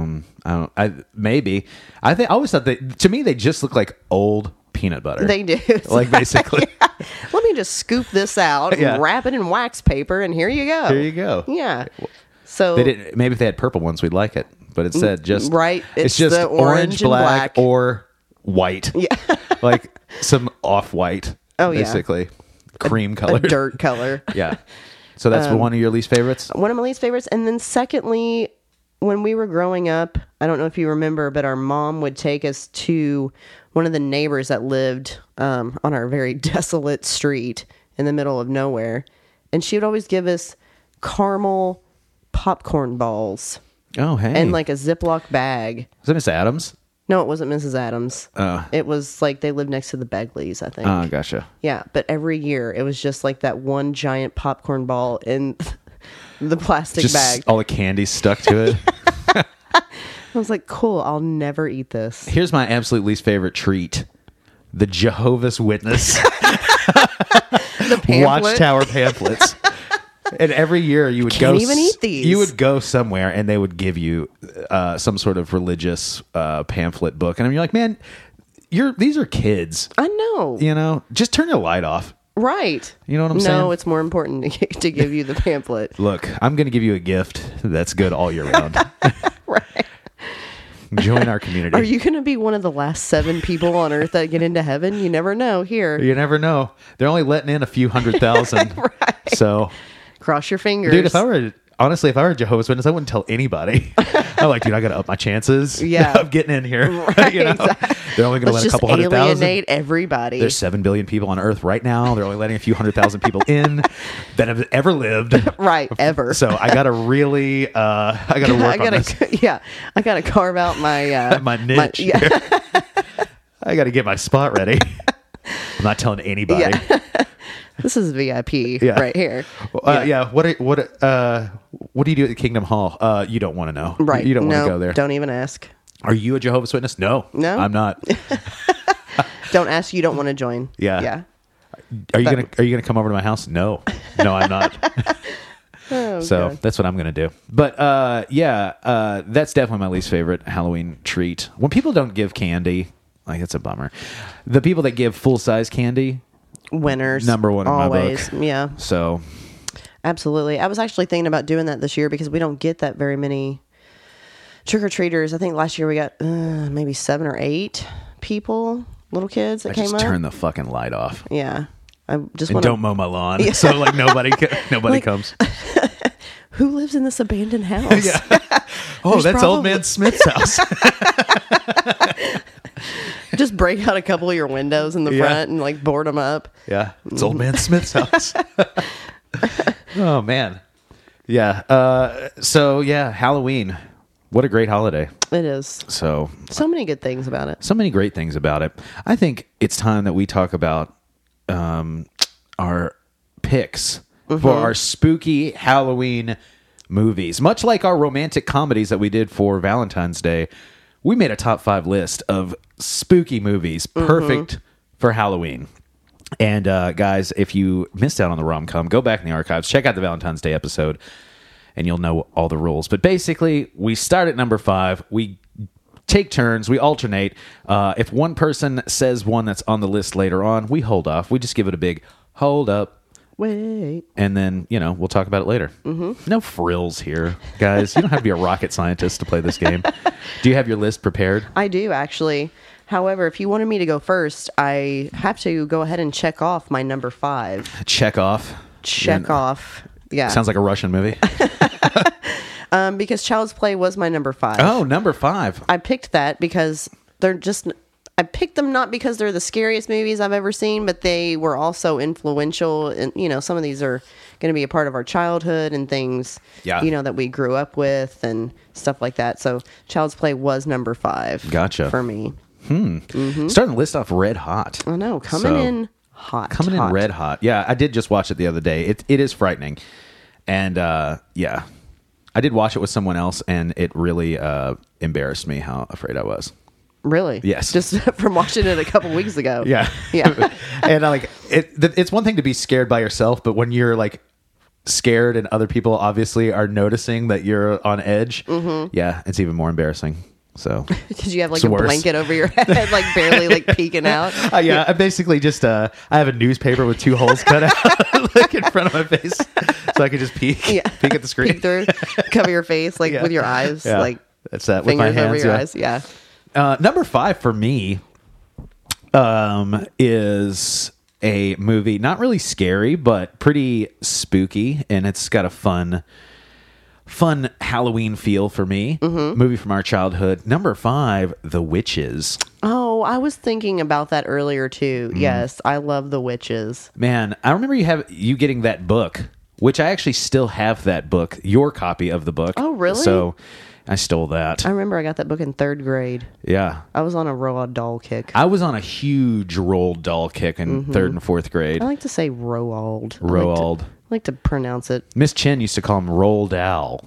maybe. I always thought to me they just look like old peanut butter. They do. Like basically. Let me just scoop this out Yeah. and wrap it in wax paper, and here you go. Here you go. Yeah. So They didn't. Maybe if they had purple ones, we'd like it. But it said just right, It's it's just the orange and black. or white. Yeah. Like some off white. Oh, yeah. basically cream a color. dirt color. Yeah. So that's one of your least favorites. One of my least favorites. And then secondly, when we were growing up, I don't know if you remember, but our mom would take us to one of the neighbors that lived on our very desolate street in the middle of nowhere. And she would always give us caramel popcorn balls Oh hey. and like a Ziploc bag. Is that Miss Adams? No, it wasn't Mrs. Adams. It was like they lived next to the Begleys, I think. Oh, gotcha. Yeah, but every year it was just like that one giant popcorn ball in the plastic Just bag. all the candy stuck to it. I was like, cool, I'll never eat this. Here's my absolute least favorite treat: the Jehovah's Witness The pamphlet. Watchtower pamphlets. And every year you would Can't go even eat these. You would go somewhere and they would give you some sort of religious pamphlet book, and you're like, man, these are kids. I know. You know, just turn your light off. Right. You know what I'm no, saying? it's more important to give you the pamphlet. Look, I'm going to give you a gift that's good all year round. Right. Join our community. Are you going to be one of the last 7 people on earth that get into heaven? You never know. Here. You never know. They're only letting in a few 100,000. Right. So, Cross your fingers. dude, if I were a Jehovah's Witness, I wouldn't tell anybody. I'm like, dude, I got to up my chances Yeah. of getting in here. Right, You know? exactly. They're only going to Let's let a just couple 100,000. alienate everybody. There's 7 billion people on Earth right now. They're only letting a few 100,000 people in that have ever lived. Right, ever. So I got to really, I got to work on this. Yeah, I gotta carve out my My niche. yeah, I got to get my spot ready. I'm not telling anybody. yeah. This is VIP Yeah. right here. Yeah. What do you do at the Kingdom Hall? You don't want to know. Right. You don't want No, to go there. Don't even ask. Are you a Jehovah's Witness? No. No? I'm not. Don't ask. You don't want to join. Yeah. Yeah. Are you gonna come over to my house? No. No, I'm not. Oh, So God. that's what I'm gonna do. But that's definitely my least favorite Halloween treat. When people don't give candy, like that's a bummer. The people that give full size candy, Winners. number one in my always. book. Yeah. So Absolutely. I was actually thinking about doing that this year because we don't get that very many trick-or-treaters. I think last year we got maybe 7 or 8 people, little kids that I came just up. turn the fucking light off Yeah. I just and want don't mow my lawn. So like nobody Like- comes. who lives in this abandoned house? Oh, There's that's Old probably- Man Smith's house. Just break out a couple of your windows in the Yeah. front and like board them up. Yeah, it's Old Man Smith's house. Oh man, yeah. So yeah, Halloween. What a great holiday. It is. So So many good things about it. so many great things about it. I think it's time that we talk about our picks for our spooky Halloween movies. Much like our romantic comedies that we did for Valentine's Day, we made a top 5 list of spooky movies perfect for Halloween. And guys, if you missed out on the rom-com, go back in the archives, check out the Valentine's Day episode, and you'll know all the rules. But basically, we start at number 5. We take turns. We alternate. If one person says one that's on the list later on, we hold off. We just give it a big hold up. Wait. And then, we'll talk about it later. No frills here, guys. You don't have to be a rocket scientist to play this game. Do you have your list prepared? I do actually. However, if you wanted me to go first, I have to go ahead and check off my number 5. Check off. Check off. Yeah. Sounds like a Russian movie. Because Child's Play was my number 5. Oh, number 5. I picked that because they're just. I picked them not because they're the scariest movies I've ever seen, but they were also influential. And, some of these are going to be a part of our childhood and things, Yeah. that we grew up with and stuff like that. So Child's Play was number 5. Gotcha. For me. Starting the list off red hot. I know. Coming in hot. Coming in red hot. Yeah, I did just watch it the other day. It is frightening. And, yeah. I did watch it with someone else, and it really embarrassed me how afraid I was. Really? Yes. Just from watching it a couple weeks ago. Yeah. Yeah. And it's one thing to be scared by yourself, but when you're like scared and other people obviously are noticing that you're on edge, yeah, it's even more embarrassing. So Did you have like It's a worse. blanket over your head, like barely like peeking out? yeah, I basically just I have a newspaper with 2 holes cut out like in front of my face, so I could just peek at the screen. Peek through, cover your face like Yeah. with your eyes, Yeah. like That's that with my fingers over hands. your Yeah. eyes. Yeah. Number 5 for me is a movie not really scary but pretty spooky, and it's got a fun Halloween feel for me. Movie from our childhood. Number 5, The Witches. Oh, I was thinking about that earlier too. Yes, I love The Witches. Man, I remember you getting that book, which I actually still have that book, your copy of the book. Oh, really? So I stole that. I remember I got that book in 3rd grade. Yeah. I was on a Roald Dahl kick. I was on a huge Roald Dahl kick in 3rd and 4th grade. I like to say Roald. Roald. I like to pronounce it. Miss Chen used to call him Roald Owl.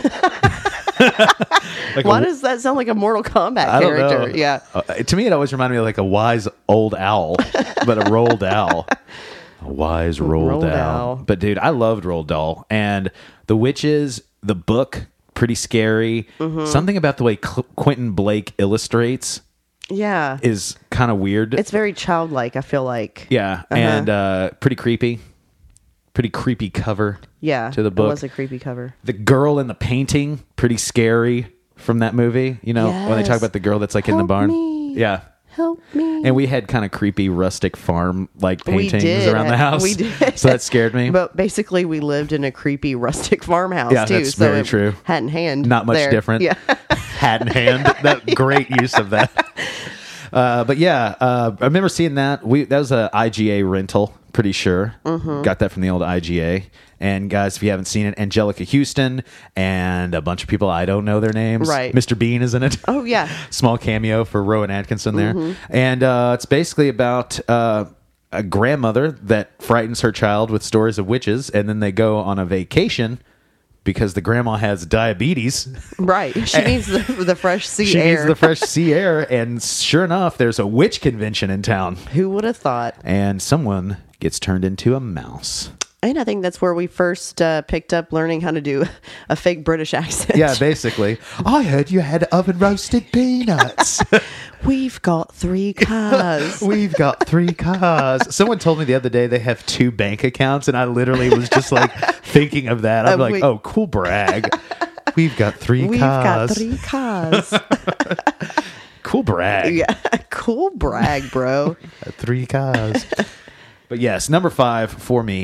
Why does that sound like a Mortal Kombat I don't character? know. Yeah. To me, it always reminded me of like a wise old owl, but a Roald Owl. A wise Roald Roald Owl. Owl. But dude, I loved Roald Dahl. And The Witches, the book, pretty scary. Something about the way Quentin Blake illustrates Yeah. is kind of weird. It's very childlike, I feel like. Yeah, and pretty creepy. Pretty creepy cover. Yeah. To the book. It was a creepy cover. The girl in the painting, pretty scary from that movie. You know, when they talk Yes. about the girl that's like in the Help barn. me. Yeah. Help me. And we had kind of creepy rustic farm like We paintings did. around the house. We did. So that scared me. But basically, we lived in a creepy rustic farmemhouse Yeah, too. that's so very it true. Hat in hand. Not much there. different. Yeah. Hat in hand. That great use of that. But yeah, I remember seeing that. That was a IGA rental, pretty sure. Got that from the old IGA. And guys, if you haven't seen it, Angelica Houston and a bunch of people, I don't know their names. Right. Mr. Bean is in it. Oh, yeah. Small cameo for Rowan Atkinson there. And it's basically about a grandmother that frightens her child with stories of witches, and then they go on a vacation because the grandma has diabetes. Right. She needs the fresh sea She air. needs the fresh sea air, and sure enough, there's a witch convention in town, Who would have thought? and someone gets turned into a mouse. And I think that's where we first picked up learning how to do a fake British accent. Yeah, basically. I heard you had oven roasted peanuts. We've got 3 cars. We've got 3 cars. Someone told me the other day they have 2 bank accounts, and I literally was just like thinking of that. I'm like, oh, cool brag. We've got 3 We've cars. got 3 cars. Cool brag. Yeah. Cool brag, bro. 3 cars. But yes, number 5 for me,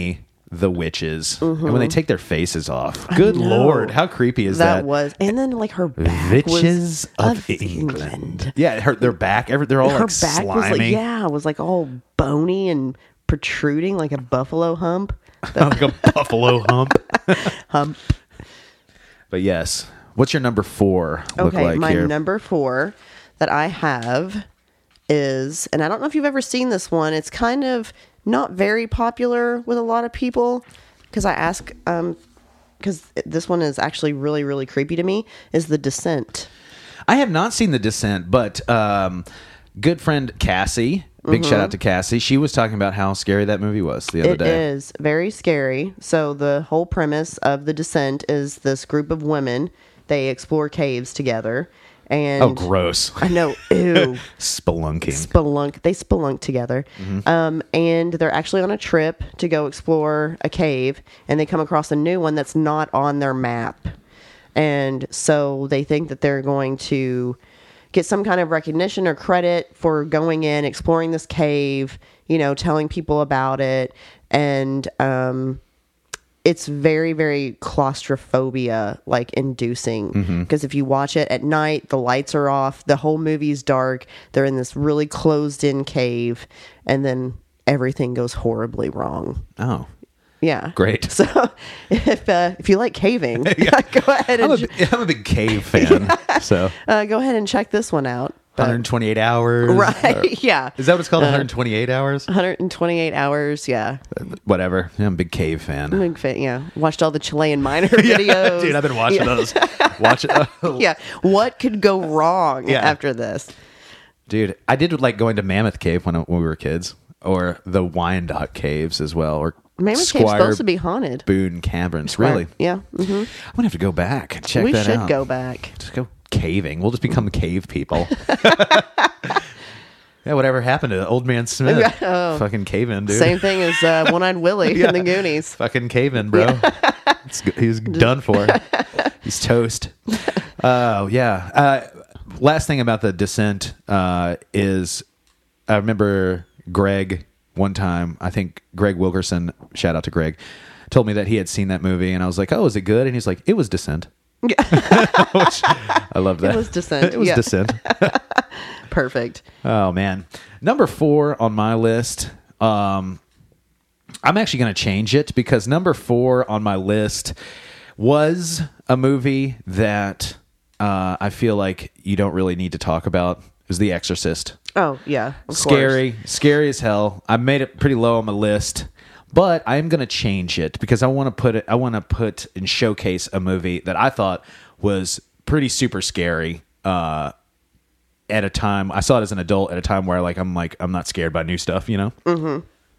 the witches and when they take their faces off. Good Lord, how creepy is that? That was, and then like her back Witches was of England. Yeah, their back, they're all Her like back slimy. was like all bony and protruding like a buffalo hump. Like a buffalo hump. Hump. But yes, what's your number 4 look Okay, like my here? number 4 that I have is, and I don't know if you've ever seen this one. It's kind of not very popular with a lot of people because I ask, because this one is actually really, really creepy to me, is The Descent. I have not seen The Descent, but good friend Cassie, big shout out to Cassie, she was talking about how scary that movie was the other It day. is very scary. So the whole premise of The Descent is this group of women, they explore caves together. And Oh, gross. I know, ew. Spelunking. They spelunk together. And they're actually on a trip to go explore a cave, and they come across a new one that's not on their map. And so they think that they're going to get some kind of recognition or credit for going in, exploring this cave, telling people about it. And it's very, very claustrophobia like inducing, because if you watch it at night, the lights are off, the whole movie's dark, they're in this really closed in cave, and then everything goes horribly wrong. Oh, Yeah. great. So if you like caving, go ahead and I'm a big cave fan. So go ahead and check this one out. But- 128 hours. Right. Or- Yeah. Is that what it's called? 128 hours? 128 hours. Yeah. Whatever. Yeah, I'm a big cave fan. Big fan, yeah. Watched all the Chilean miner videos. Dude, I've been watching those. Watch it. Yeah. What could go wrong Yeah. after this? Dude, I did like going to Mammoth Cave when we were kids, or the Wyandotte Caves as well, or Mammoth Cave's supposed to be haunted. Boone Caverns. Really? Yeah. Mm-hmm. I'm gonna have to go back and check We that out. should go back. Just go caving. We'll just become cave people. Yeah, whatever happened to Old Man Smith? Oh. Fucking caving, dude. Same thing as One-Eyed Willie in the Goonies. Fucking caving, bro. He's done for. He's toast. Oh, yeah. Last thing about The Descent is I remember Greg one time, I think Greg Wilkerson, shout out to Greg, told me that he had seen that movie, and I was like, oh, is it good? And he's like, it was Descent. Which, I love that. It was Descent. It was Yeah. Descent. Perfect. Oh, man. Number 4 on my list, I'm actually going to change it because number 4 on my list was a movie that I feel like you don't really need to talk about. It was The Exorcist. Oh, yeah. Of Scary as hell. I made it pretty low on my list, but I'm going to change it because I want to put and showcase a movie that I thought was pretty super scary. At a time, I saw it as an adult at a time where I'm not scared by new stuff, Mm-hmm.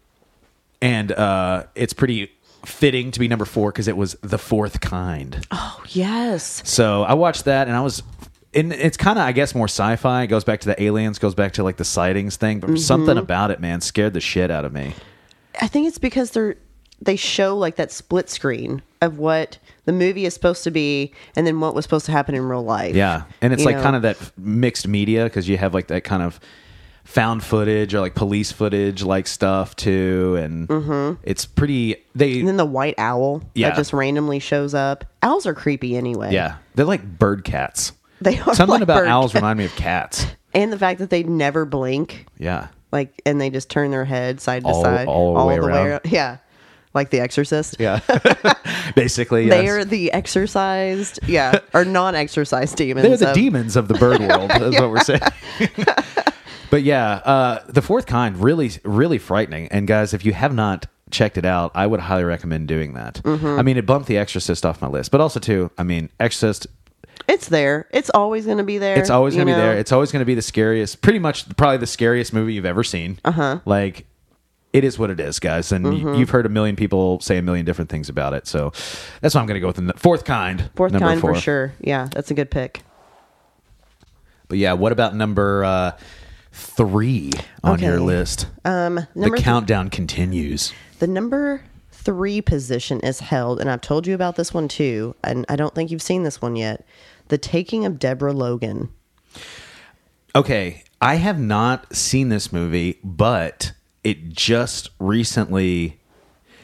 And it's pretty fitting to be number 4 because it was The Fourth Kind. Oh, yes. So I watched that, and it's kind of, I guess, more sci-fi. It goes back to the aliens, goes back to like the sightings thing, but something about it, man, scared the shit out of me. I think it's because they show like that split screen of what the movie is supposed to be and then what was supposed to happen in real life. Yeah, and it's You like know? kind of that mixed media because you have like that kind of found footage or like police footage like stuff too, and it's pretty. And then the white owl Yeah. that just randomly shows up. Owls are creepy anyway. Yeah, they're like bird cats. They are Something like about bird owls cats. remind me of cats. And the fact that they never blink, Yeah, and they just turn their head side to All- side. all the way around. Yeah. Like The Exorcist. yeah. Basically, They yes. are the exorcised, or non-exorcised demons. They're the of- demons of the bird world. Is what we're saying. But yeah, The Fourth Kind, really, really frightening. And guys, if you have not checked it out, I would highly recommend doing that. I mean, it bumped The Exorcist off my list, but also too, I mean, Exorcist. It's there. It's always going to be there. It's always going to you be there. know? It's always going to be the scariest, pretty much probably the scariest movie you've ever seen. Like, it is what it is, guys. And you've heard a million people say a million different things about it. So that's why I'm going to go with The Fourth Kind. Fourth number Kind 4. for sure. Yeah, that's a good pick. But yeah, what about number 3 on Okay. your list? The Number countdown continues. The number 3 position is held, and I've told you about this one too, and I don't think you've seen this one yet. The Taking of Deborah Logan. Okay, I have not seen this movie, but it just recently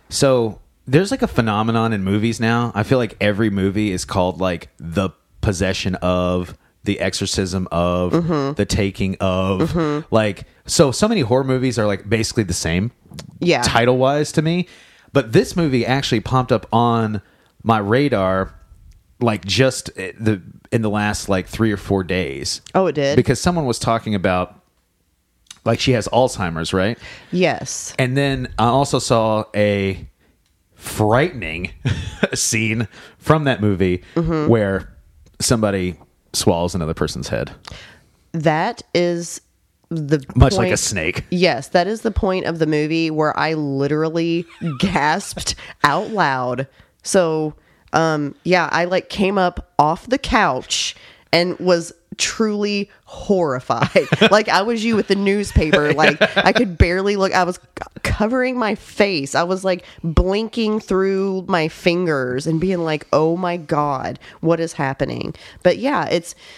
So there's like a phenomenon in movies now. I feel like every movie is called like The Possession of, The Exorcism of, The Taking of. Like, so many horror movies are like basically the same Yeah. title wise to me. But this movie actually popped up on my radar like just in the last like 3 or 4 days. Oh, it did? Because someone was talking about like she has Alzheimer's, right? Yes. And then I also saw a frightening scene from that movie where somebody swallows another person's head. That is the Much like point- a snake. Yes, that is the point of the movie where I literally gasped out loud. So, yeah, I like came up off the couch and was truly horrified. Like I was you with the newspaper. Like I could barely look. I was covering my face. I was like blinking through my fingers and being like, oh my God, what is happening? But yeah,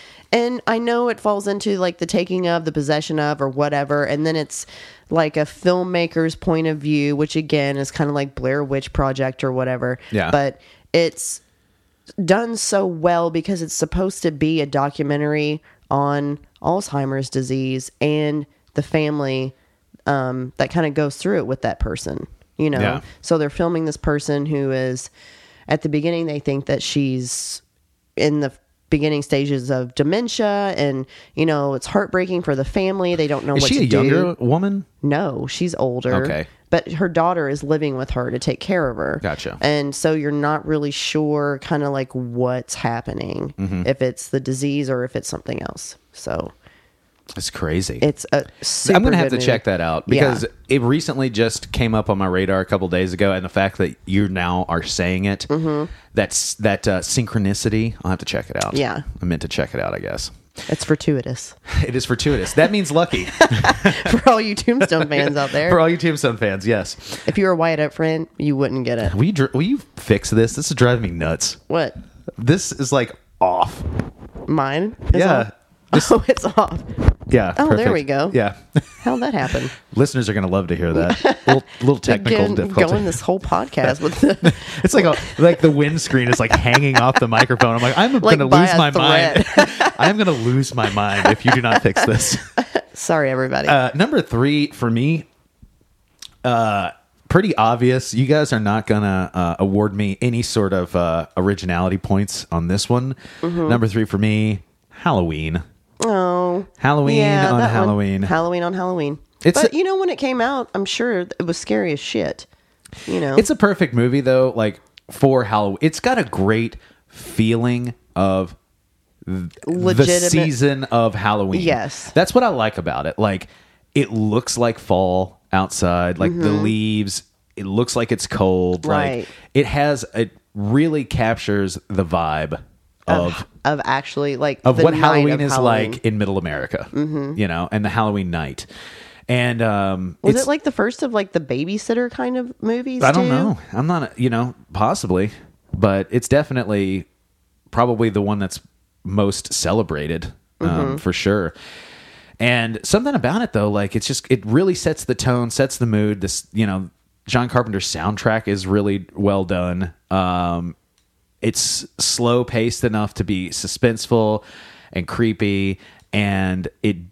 and I know it falls into like the taking of, the possession of, or whatever. And then it's like a filmmaker's point of view, which again is kind of like Blair Witch Project or whatever. Yeah. But it's done so well because it's supposed to be a documentary on Alzheimer's disease and the family that kind of goes through it with that person, you know? Yeah. So they're filming this person who is, at the beginning, they think that she's in the beginning stages of dementia, and you know it's heartbreaking for the family. They don't know Is what she to a do. younger woman? No, she's older. Okay. But her daughter is living with her to take care of her. Gotcha. And so you're not really sure kind of like what's happening, if it's the disease or if it's something else. So It's crazy. it's a super I'm going to have good to movie. check that out because it recently just came up on my radar a couple days ago, and the fact that you now are saying it, that's that synchronicity. I'll have to check it out. Yeah. I meant to check it out, I guess. It's fortuitous. It is fortuitous. That means lucky. For all you Tombstone fans out there. For all you Tombstone fans, yes. If you were a Wyatt Earp friend, you wouldn't get it. Will you fix this? This is driving me nuts. What? This is like off. Mine? Is Yeah. off? Oh, it's off. Yeah. Oh, there perfect. we go. Yeah. How'd that happen? Listeners are going to love to hear that. Little technical Again, difficulty. going this whole podcast with the It's like the windscreen is like hanging off the microphone. I'm like, I'm Like going to by lose a my thread. mind. I'm going to lose my mind if you do not fix this. Sorry, everybody. Number 3 for me, pretty obvious. You guys are not going to award me any sort of originality points on this one. Number 3 for me, Halloween. Oh, Halloween yeah, on that one. Halloween. Halloween on Halloween. It's But a- you know, when it came out, I'm sure it was scary as shit. You know, It's a perfect movie though, like for Halloween. It's got a great feeling of the legitimate. season of Halloween. Yes. That's what I like about it. Like it looks like fall outside, like the leaves, it looks like it's cold. Right. Like it really captures the vibe of actually like of the what night Halloween of is Halloween. like in middle America. You know, and the Halloween night. And Was it's it like the first of like the babysitter kind of movies? I don't too? know. I'm not, possibly, but it's definitely probably the one that's most celebrated for sure. And something about it though, like it really sets the tone, sets the mood. This, John Carpenter's soundtrack is really well done. It's slow paced enough to be suspenseful and creepy, and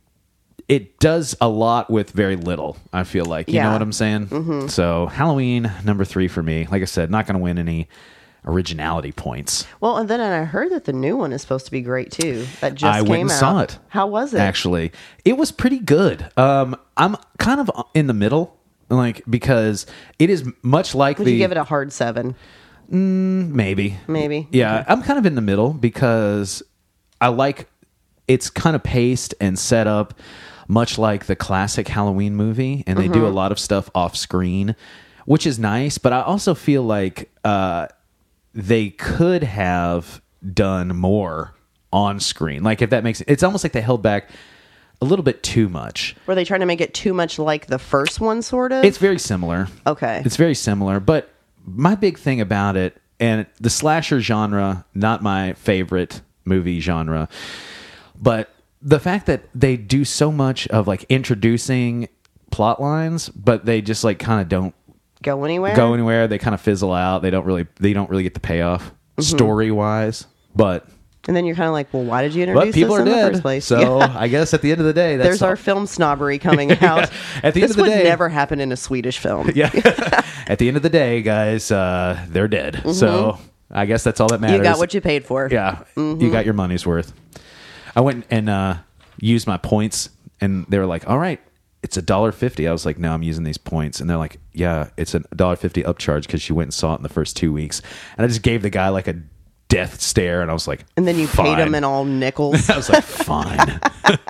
it does a lot with very little, I feel like. You know Yeah. what I'm saying? So Halloween, number 3 for me. Like I said, not going to win any originality points. Well, and then I heard that the new one is supposed to be great too. That just I came went and out. saw it. How was it? Actually, it was pretty good. I'm kind of in the middle, like, because it is much like Would you give it a hard 7? maybe. Okay. Yeah, I'm kind of in the middle because I like it's kind of paced and set up much like the classic Halloween movie, and they do a lot of stuff off screen, which is nice. But I also feel like they could have done more on screen. Like, if that makes it's almost like they held back a little bit too much. Were they trying to make it too much like the first one, sort of? It's very similar. Okay. It's very similar, but my big thing about it, and the slasher genre, not my favorite movie genre, but the fact that they do so much of like introducing plot lines, but they just like kind of don't go anywhere. go anywhere. They kind of fizzle out. They don't really get the payoff story wise, but And then you're kind of like, well, why did you introduce people this are in the dead. first place? So I guess at the end of the day, that's There's our film snobbery coming out. At the end This of the would day- never happen in a Swedish film. yeah. At the end of the day, guys, they're dead. So I guess that's all that matters. You got what you paid for. Yeah, you got your money's worth. I went and used my points, and they were like, "All right, it's $1.50." I was like, "No, I'm using these points," and they're like, "Yeah, it's a $1.50 upcharge because she went and saw it in the first 2 weeks." And I just gave the guy like a death stare, and I was like, And then you fine. paid him in all nickels. I was like, "Fine."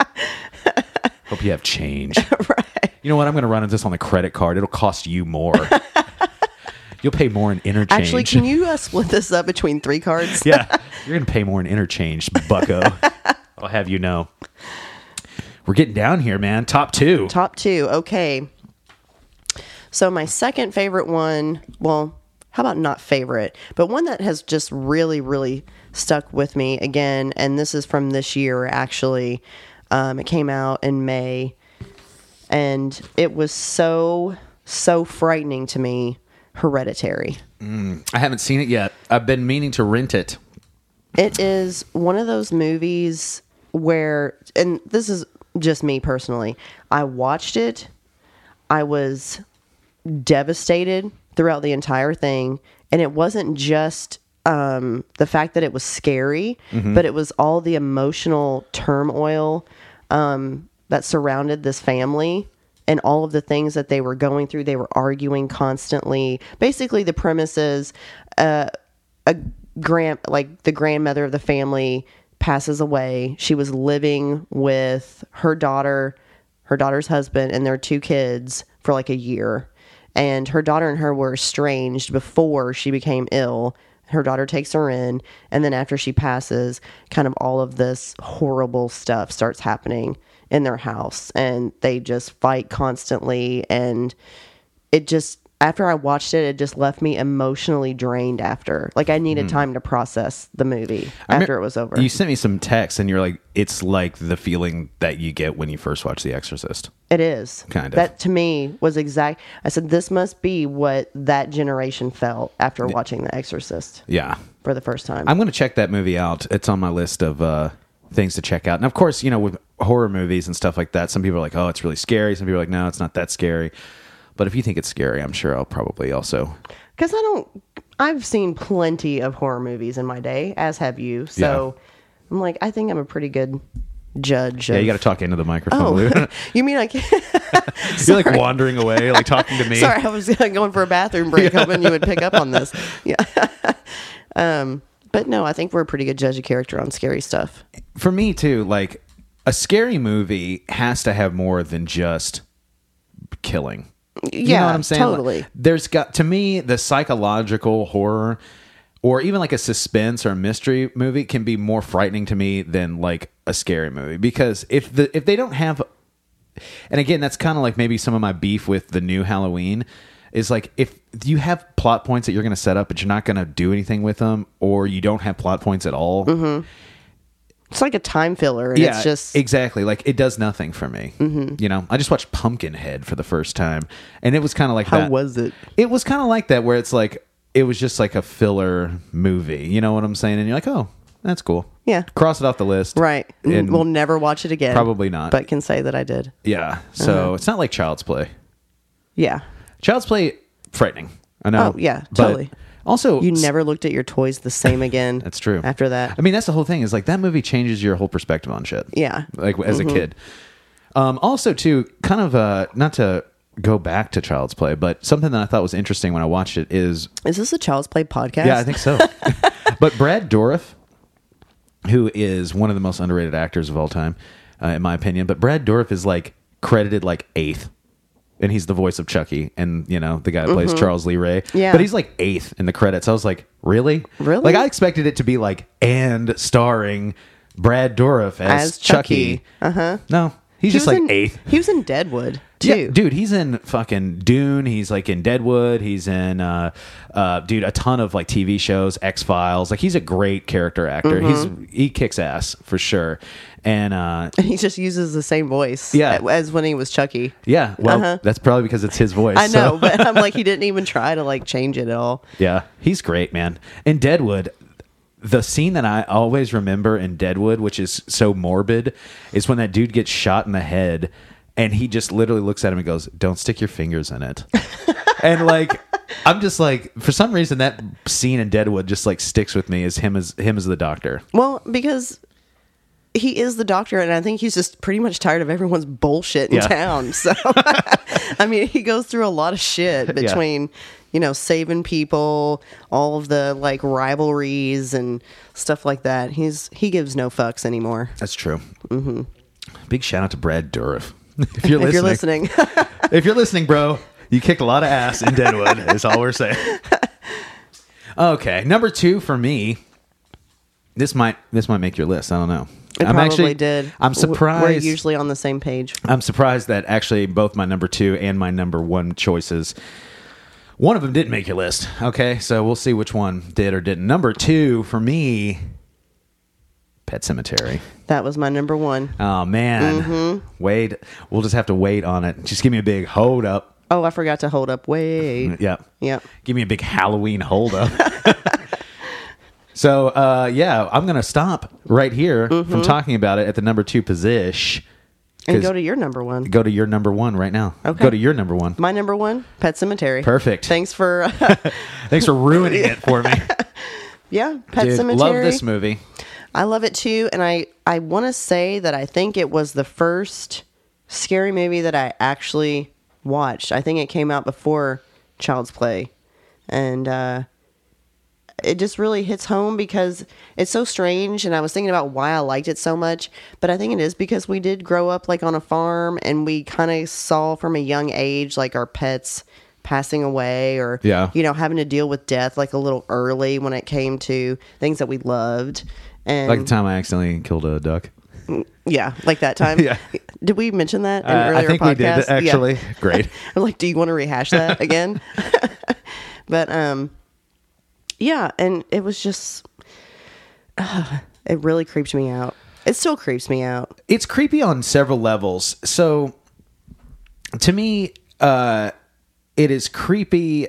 Hope you have change. Right. You know what? I'm going to run this on the credit card. It'll cost you more. You'll pay more in interchange. Actually, can you split this up between 3 cards? Yeah, you're going to pay more in interchange, bucko. I'll have you know. We're getting down here, man. Top 2. Top 2. Okay. So my second favorite one, well, how about not favorite, but one that has just really, really stuck with me again, and this is from this year, actually. It came out in May, and it was so frightening to me. Hereditary. I haven't seen it yet. I've been meaning to rent it. It is one of those movies where, and this is just me personally, I watched it, I was devastated throughout the entire thing, and it wasn't just the fact that it was scary, but it was all the emotional turmoil that surrounded this family. And all of the things that they were going through, they were arguing constantly. Basically, the premise is the grandmother of the family passes away. She was living with her daughter, her daughter's husband, and their 2 kids for like a year. And her daughter and her were estranged before she became ill. Her daughter takes her in, and then after she passes, kind of all of this horrible stuff starts happening in their house, and they just fight constantly, and it just, after I watched it, it just left me emotionally drained after. Like, I needed time to process the movie after it was over. You sent me some texts, and you're like, it's like the feeling that you get when you first watch The Exorcist. It is. Kind of. That, to me, was exact. I said, this must be what that generation felt after watching The Exorcist Yeah. for the first time. I'm going to check that movie out. It's on my list of things to check out. And of course, you know, with horror movies and stuff like that, some people are like, oh, it's really scary. Some people are like, no, it's not that scary. But if you think it's scary, I'm sure I'll probably also. Because I've seen plenty of horror movies in my day, as have you. So I'm like, I think I'm a pretty good judge. Yeah, you got to talk into the microphone. Oh, you mean I can't? You're like wandering away, like talking to me. Sorry, I was going for a bathroom break, hoping you would pick up on this. Yeah. But no, I think we're a pretty good judge of character on scary stuff. For me too, like a scary movie has to have more than just killing. You know what I'm saying? Totally. There's got, to me, the psychological horror or even like a suspense or a mystery movie can be more frightening to me than like a scary movie, because if they don't have, and again, that's kind of like maybe some of my beef with the new Halloween is like, if you have plot points that you're going to set up but you're not going to do anything with them, or you don't have plot points at all. Mm-hmm. It's like a time filler, and it's just exactly like it does nothing for me. Mm-hmm. You know, I just watched Pumpkinhead for the first time, and it was kind of like How that. was it? It was kind of like that, where it's like it was just like a filler movie. You know what I'm saying? And you're like, oh, that's cool. Yeah. Cross it off the list. Right. And We'll never watch it again. Probably not. But can say that I did. Yeah. So it's not like Child's Play. Yeah. Child's Play, frightening. I know. Oh, yeah, but totally. Also, You never looked at your toys the same again. That's true. After that. I mean, that's the whole thing, is like that movie changes your whole perspective on shit. Yeah. Like as a kid. Also, too, kind of not to go back to Child's Play, but something that I thought was interesting when I watched it is this a Child's Play podcast? yeah, I think so. But Brad Dourif, who is one of the most underrated actors of all time, in my opinion, but Brad Dourif is like credited like 8th. And he's the voice of Chucky, and you know the guy that plays Charles Lee Ray. Yeah. But he's like 8th in the credits. I was like, really? Really? Like I expected it to be like and starring Brad Dourif as Chucky. Uh-huh. No, He's just like eighth. He was in Deadwood too. Yeah, dude, he's in fucking Dune. He's like in Deadwood. He's in, dude, a ton of like TV shows, X-Files. Like he's a great character actor. He kicks ass for sure. And he just uses the same voice as when he was Chucky. Yeah, well, that's probably because it's his voice. I know, but I'm like, he didn't even try to like change it at all. Yeah, he's great, man. In Deadwood, the scene that I always remember in Deadwood, which is so morbid, is when that dude gets shot in the head and he just literally looks at him and goes, "Don't stick your fingers in it." And like, I'm just like, for some reason that scene in Deadwood just like sticks with me as him as the doctor. Well, because he is the doctor, and I think he's just pretty much tired of everyone's bullshit in town. So, I mean, he goes through a lot of shit between, saving people, all of the like rivalries and stuff like that. He gives no fucks anymore. That's true. Mm-hmm. Big shout out to Brad Dourif. If you're listening, if you're listening, bro, you kicked a lot of ass in Deadwood. Is all we're saying. Okay, number 2 for me. This might make your list. I don't know. It probably did. I'm surprised. We're usually on the same page. I'm surprised that actually both my number 2 and my number 1 choices, one of them didn't make your list. Okay, so we'll see which one did or didn't. Number 2 for me, Pet Sematary. That was my number 1. Oh man, wait. We'll just have to wait on it. Just give me a big hold up. Oh, I forgot to hold up. Wait. Yep. Give me a big Halloween hold up. So, I'm going to stop right here from talking about it at the number 2 position. And go to your number 1. Go to your number 1 right now. Okay. Go to your number 1. My number 1, Pet Sematary. Perfect. Thanks for ruining it for me. Yeah, Pet Dude, Sematary. love this movie. I love it too, and I want to say that I think it was the first scary movie that I actually watched. I think it came out before Child's Play, and it just really hits home because it's so strange, and I was thinking about why I liked it so much, but I think it is because we did grow up like on a farm, and we kind of saw from a young age like our pets passing away or having to deal with death like a little early when it came to things that we loved. And like the time I accidentally killed a duck. Yeah, like that time. Yeah. Did we mention that in earlier I think podcasts? we did, actually. Yeah. Great. I'm like, do you want to rehash that again? But, yeah, and it was just, it really creeped me out. It still creeps me out. It's creepy on several levels. So, to me, it is creepy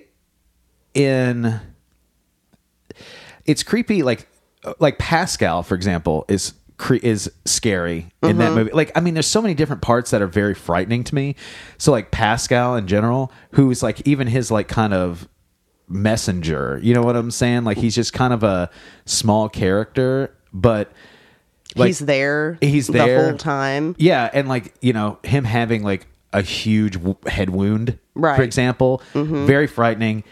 it's creepy like Pascal, for example, is scary in that movie. Like, I mean, there's so many different parts that are very frightening to me. So like Pascal in general, who's like even his like kind of messenger, you know what I'm saying? Like he's just kind of a small character, but like, he's there the whole time. Yeah. And like, him having like a huge head wound, right, for example, very frightening.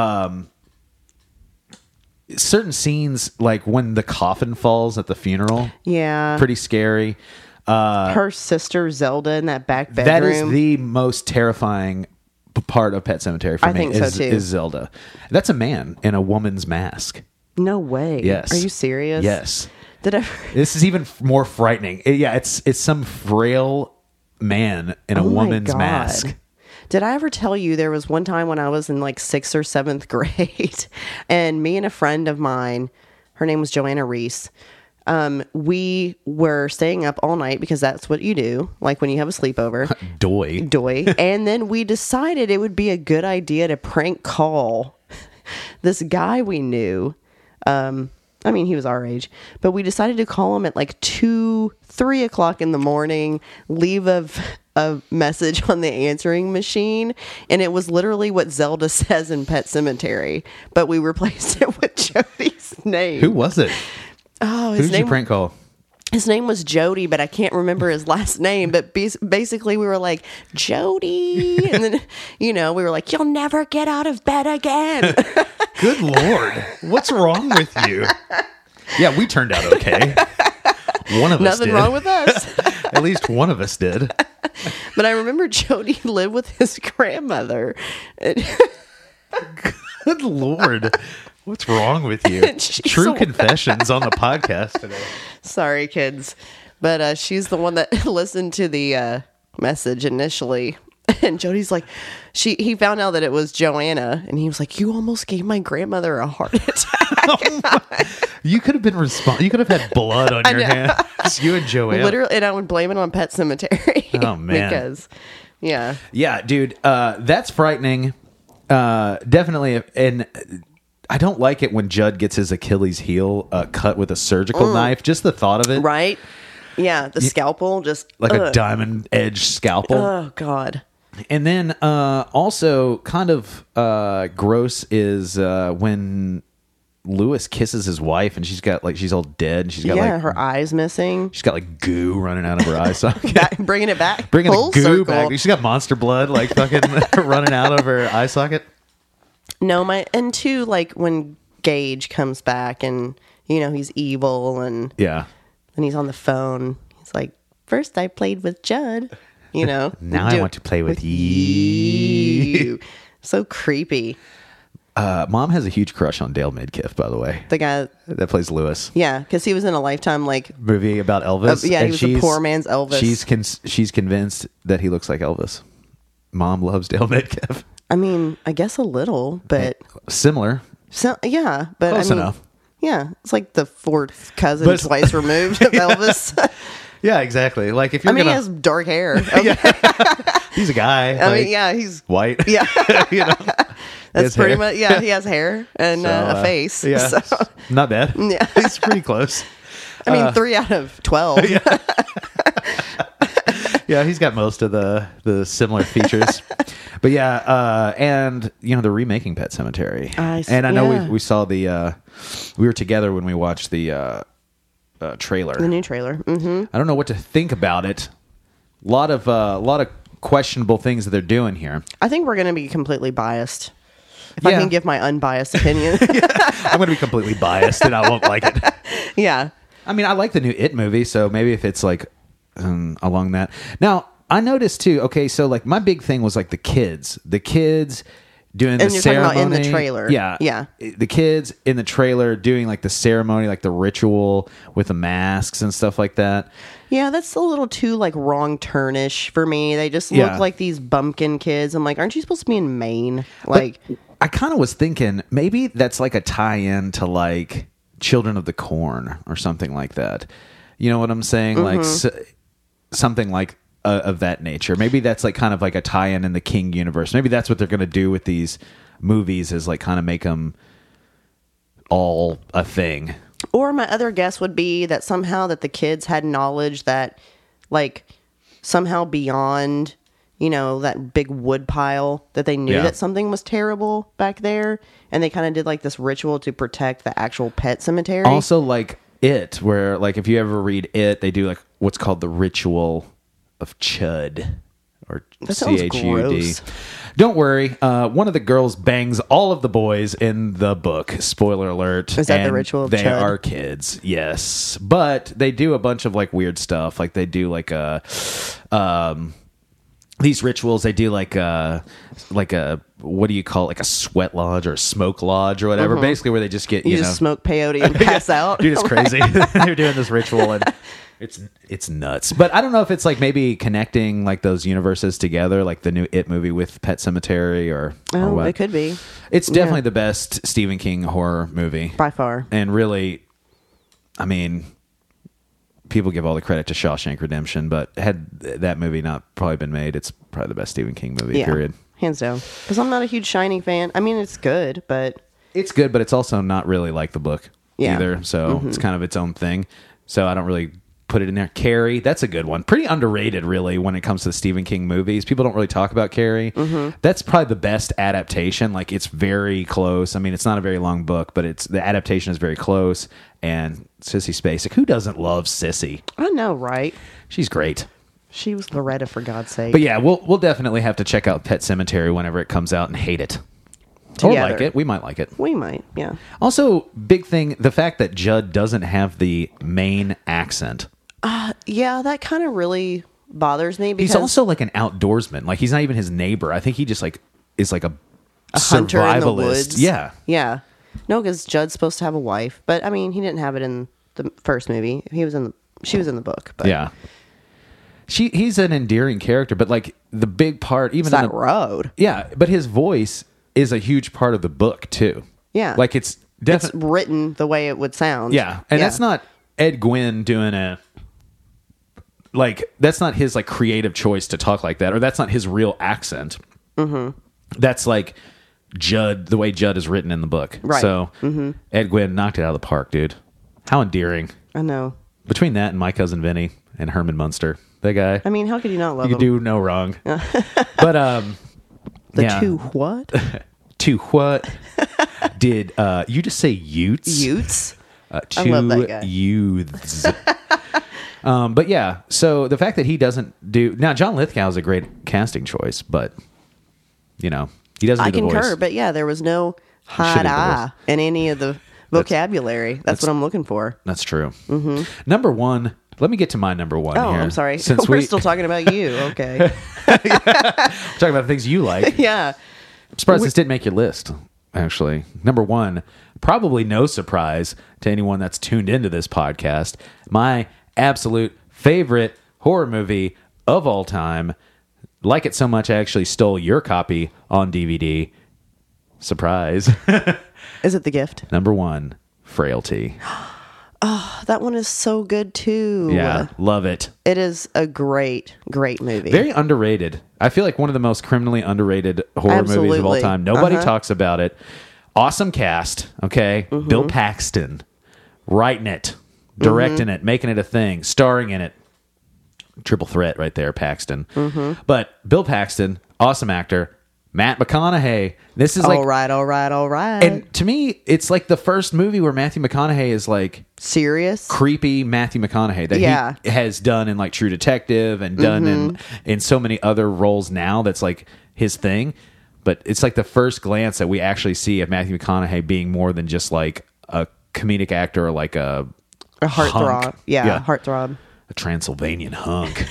Certain scenes, like when the coffin falls at the funeral, pretty scary. Her sister Zelda in that back bedroom, that is the most terrifying part of Pet Sematary for me. I think so too. Is Zelda. That's a man in a woman's mask. No way. Yes. Are you serious? Yes. This is even more frightening. It's some frail man in a woman's mask. Did I ever tell you there was one time when I was in like 6th or 7th grade and me and a friend of mine, her name was Joanna Reese, we were staying up all night because that's what you do, like when you have a sleepover. Doy. And then we decided it would be a good idea to prank call this guy we knew. I mean, he was our age, but we decided to call him at like 2-3 o'clock in the morning, leave a message on the answering machine, and it was literally what Zelda says in Pet Sematary, but we replaced it with Jody's name. Who was it? Oh, who did you prank call? His name was Jody, but I can't remember his last name. But basically, we were like, Jody. And then, we were like, you'll never get out of bed again. Good Lord. What's wrong with you? Yeah, we turned out okay. One of us did. Nothing wrong with us. At least one of us did. But I remember Jody lived with his grandmother. Good Lord. What's wrong with you? True confessions on the podcast today. Sorry, kids. But she's the one that listened to the message initially. And Jody's like, he found out that it was Joanna, and he was like, "You almost gave my grandmother a heart attack." You could have been You could have had blood on your hand. Just you and Joanna. Literally, and I would blame it on Pet Cemetery. Oh, man. Because, yeah. Yeah, dude, that's frightening. Definitely, and I don't like it when Judd gets his Achilles heel cut with a surgical knife. Just the thought of it. Right? Yeah, the scalpel just... Like a diamond edge scalpel. Oh, God. And then also kind of gross is when Lewis kisses his wife and she's all dead. And she's got her eyes missing. She's got like goo running out of her eye socket. Bringing it back. Bringing Full the goo circle. back. She's got monster blood like fucking running out of her eye socket. No, and two, like when Gage comes back and, he's evil and he's on the phone. He's like, "First I played with Judd, Now I want to play with you." So creepy. Mom has a huge crush on Dale Midkiff, by the way. The guy that plays Lewis. Yeah, because he was in a Lifetime movie about Elvis. He was a poor man's Elvis. She's convinced that he looks like Elvis. Mom loves Dale Midkiff. I mean, I guess a little, but similar. So yeah, but close enough. Yeah, it's like the fourth cousin twice removed of Elvis. Yeah, exactly. Like if you're he has dark hair. Okay. He's a guy. He's white. Yeah. That's pretty hair. much, he's hair and a face. Yeah. So. Not bad. Yeah. He's pretty close. 3 out of 12. Yeah. Yeah, he's got most of the similar features. But yeah, and the remaking Pet Sematary. And I know we saw we were together when we watched the trailer. The new trailer. Mm-hmm. I don't know what to think about it. A lot of questionable things that they're doing here. I think we're going to be completely biased. If I can give my unbiased opinion. I'm going to be completely biased and I won't like it. Yeah. I mean, I like the new It movie, so maybe if it's like along that. Now, I noticed too, okay, so like my big thing was like the kids doing the ceremony. In the trailer. Yeah. Yeah. The kids in the trailer doing like the ceremony, like the ritual with the masks and stuff like that. Yeah, that's a little too like wrong turnish for me. They just look like these bumpkin kids. I'm like, aren't you supposed to be in Maine? Like, but I kind of was thinking maybe that's like a tie-in to like Children of the Corn or something like that. You know what I'm saying? Mm-hmm. Like something like of that nature. Maybe that's like kind of like a tie-in in the King universe. Maybe that's what they're going to do with these movies is like kind of make them all a thing. Or my other guess would be that somehow that the kids had knowledge that like somehow beyond, that big wood pile that they knew that something was terrible back there. And they kind of did like this ritual to protect the actual pet cemetery. Also like It, where like if you ever read It, they do like what's called the ritual of Chud or CHUD. Don't worry. One of the girls bangs all of the boys in the book. Spoiler alert. Is that the ritual of They Chud? are kids. Yes. But they do a bunch of like weird stuff. Like they do like these rituals. They do like a what do you call it? Like a sweat lodge or a smoke lodge or whatever. Mm-hmm. Basically where they just get, you just smoke peyote and pass out. Dude, it's crazy. They're doing this ritual and it's nuts. But I don't know if it's like maybe connecting like those universes together, like the new It movie with Pet Sematary or what. It could be. It's definitely the best Stephen King horror movie. By far. And really, I mean, people give all the credit to Shawshank Redemption, but had that movie not probably been made, it's probably the best Stephen King movie, period. Hands down. Because I'm not a huge Shining fan. I mean, it's good, but... It's good, but it's also not really like the book either. So it's kind of its own thing. So I don't really put it in there. Carrie, that's a good one. Pretty underrated, really, when it comes to the Stephen King movies. People don't really talk about Carrie. That's probably the best adaptation. Like, it's very close. I mean, it's not a very long book, but the adaptation is very close. And Sissy Spacek, who doesn't love Sissy? I know, right? She's great. She was Loretta, for God's sake. But yeah, we'll definitely have to check out Pet Sematary whenever it comes out and hate it. Or Together. like it. We might like it. We might, yeah. Also, big thing, the fact that Judd doesn't have the Maine accent. Yeah, that kind of really bothers me because He's also like an outdoorsman. Like, he's not even his neighbor. I think he just like is like a hunter in the survivalist. woods. Yeah. Yeah. No, because Judd's supposed to have a wife, but I mean, he didn't have it in the first movie. He was in She was in the book, but Yeah. He's an endearing character, but like the big part, even it's in that the, road. yeah, but his voice is a huge part of the book too. Yeah. Like it's It's definitely, written the way it would sound. yeah. And that's not Ed Gwynn doing that's not his like creative choice to talk like that, or that's not his real accent. Mm-hmm. That's like Judd, the way Judd is written in the book. Right. So Ed Gwynn knocked it out of the park, dude. How endearing. I know. Between that and My Cousin Vinny and Herman Munster, that guy. I mean, how could you not love You him? do no wrong. But The yeah. two what? To what did you just say Utes? Utes? Two I love that guy. youths. But yeah, so the fact that he doesn't do now, John Lithgow is a great casting choice, but he doesn't. I do the concur, voice. but yeah, there was no Should hot have the eye in any of the vocabulary. That's what I'm looking for. That's true. Mm-hmm. Number one. Let me get to my number one. Oh, here. I'm sorry. Since We're still talking about you. Okay. talking about the things you like. Yeah. I'm surprised this didn't make your list, actually. Number one, probably no surprise to anyone that's tuned into this podcast, my absolute favorite horror movie of all time. Like it so much, I actually stole your copy on DVD. Surprise. Is it The Gift? Number one, Frailty. That one is so good too. Yeah, love it. It is a great, great movie. Very underrated. I feel like one of the most criminally underrated horror movies of all Absolutely. time. Nobody talks about it. Awesome cast, okay? Mm-hmm. Bill Paxton writing it, directing it, making it a thing, starring in it. Triple threat right there, Paxton. Mm-hmm. But Bill Paxton, awesome actor. Matt McConaughey. This is like, all right. and to me, it's like the first movie where Matthew McConaughey is like Serious? creepy Matthew McConaughey that Yeah. he has done in like True Detective and done in so many other roles now. That's like his thing. But it's like the first glance that we actually see of Matthew McConaughey being more than just like a comedic actor or like a heartthrob. hunk. Yeah, heartthrob. A Transylvanian hunk.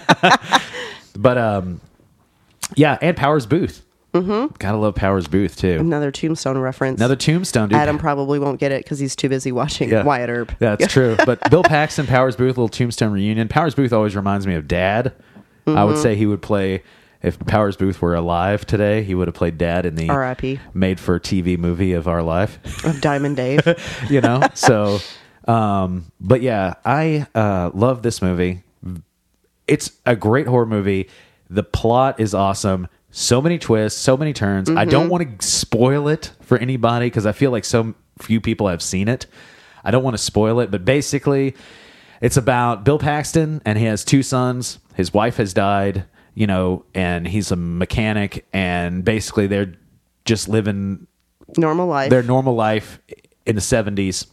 But yeah, and Powers Booth. Mm-hmm. Gotta love Powers Booth too. Another Tombstone reference. Another Tombstone dude. Adam probably won't get it because he's too busy watching Yeah. Wyatt Earp. That's true. But Bill Paxton, Powers Booth, little Tombstone reunion. Powers Booth always reminds me of Dad. I would say he would play, if Powers Booth were alive today, he would have played Dad in the R.I.P. made-for-TV movie of our life. Of Diamond Dave. So, but yeah, I love this movie. It's a great horror movie. The plot is awesome. So many twists, so many turns. I don't want to spoil it for anybody because I feel like so few people have seen it. I don't want to spoil it, but basically it's about Bill Paxton, and he has two sons. His wife has died, and he's a mechanic, and basically they're just living Normal life. their normal life in the 70s.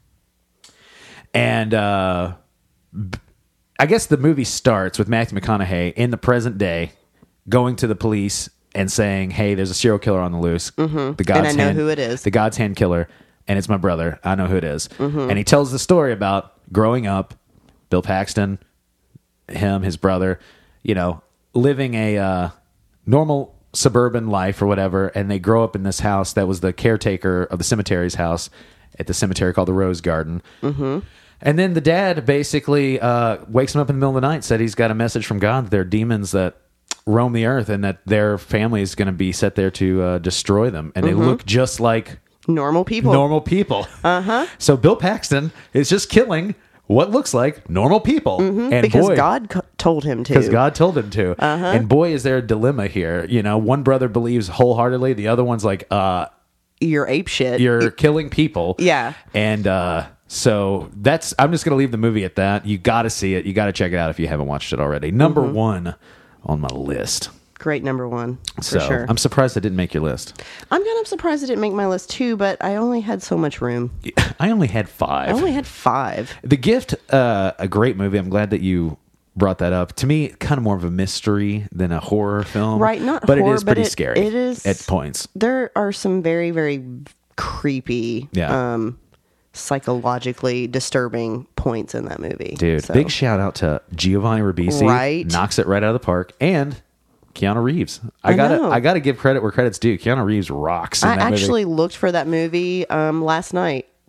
And I guess the movie starts with Matthew McConaughey in the present day going to the police and saying, hey, there's a serial killer on the loose. Mm-hmm. And I know who it is. The God's Hand Killer, and it's my brother. I know who it is. Mm-hmm. And he tells the story about growing up, Bill Paxton, him, his brother, living a normal suburban life or whatever, and they grow up in this house that was the caretaker of the cemetery's house at the cemetery called the Rose Garden. Mm-hmm. And then the dad basically wakes him up in the middle of the night, said he's got a message from God that there are demons that roam the earth and that their family is going to be set there to destroy them. And they look just like Normal people. normal people. Uh-huh. So Bill Paxton is just killing what looks like normal people. And Because boy, God told him to. because God told him to. And boy, is there a dilemma here. One brother believes wholeheartedly. The other one's like, You're ape shit. you're killing people. Yeah. And so I'm just going to leave the movie at that. You got to see it. You got to check it out if you haven't watched it already. Number one on my list. Great number one, for So sure. I'm surprised I didn't make your list. I'm kind of surprised it didn't make my list too, but I only had so much room. I only had I five. only had 5. The Gift, a great movie. I'm glad that you brought that up. To me, kind of more of a mystery than a horror film. Right, not but horror, it is pretty but scary. it is at points. There are some very, very creepy, Yeah. psychologically disturbing points in that movie. Dude, So, big shout out to Giovanni Ribisi. Right. Knocks it right out of the park. And Keanu Reeves. I know. I gotta give credit where credit's due. Keanu Reeves rocks in I that movie. actually looked for that movie last night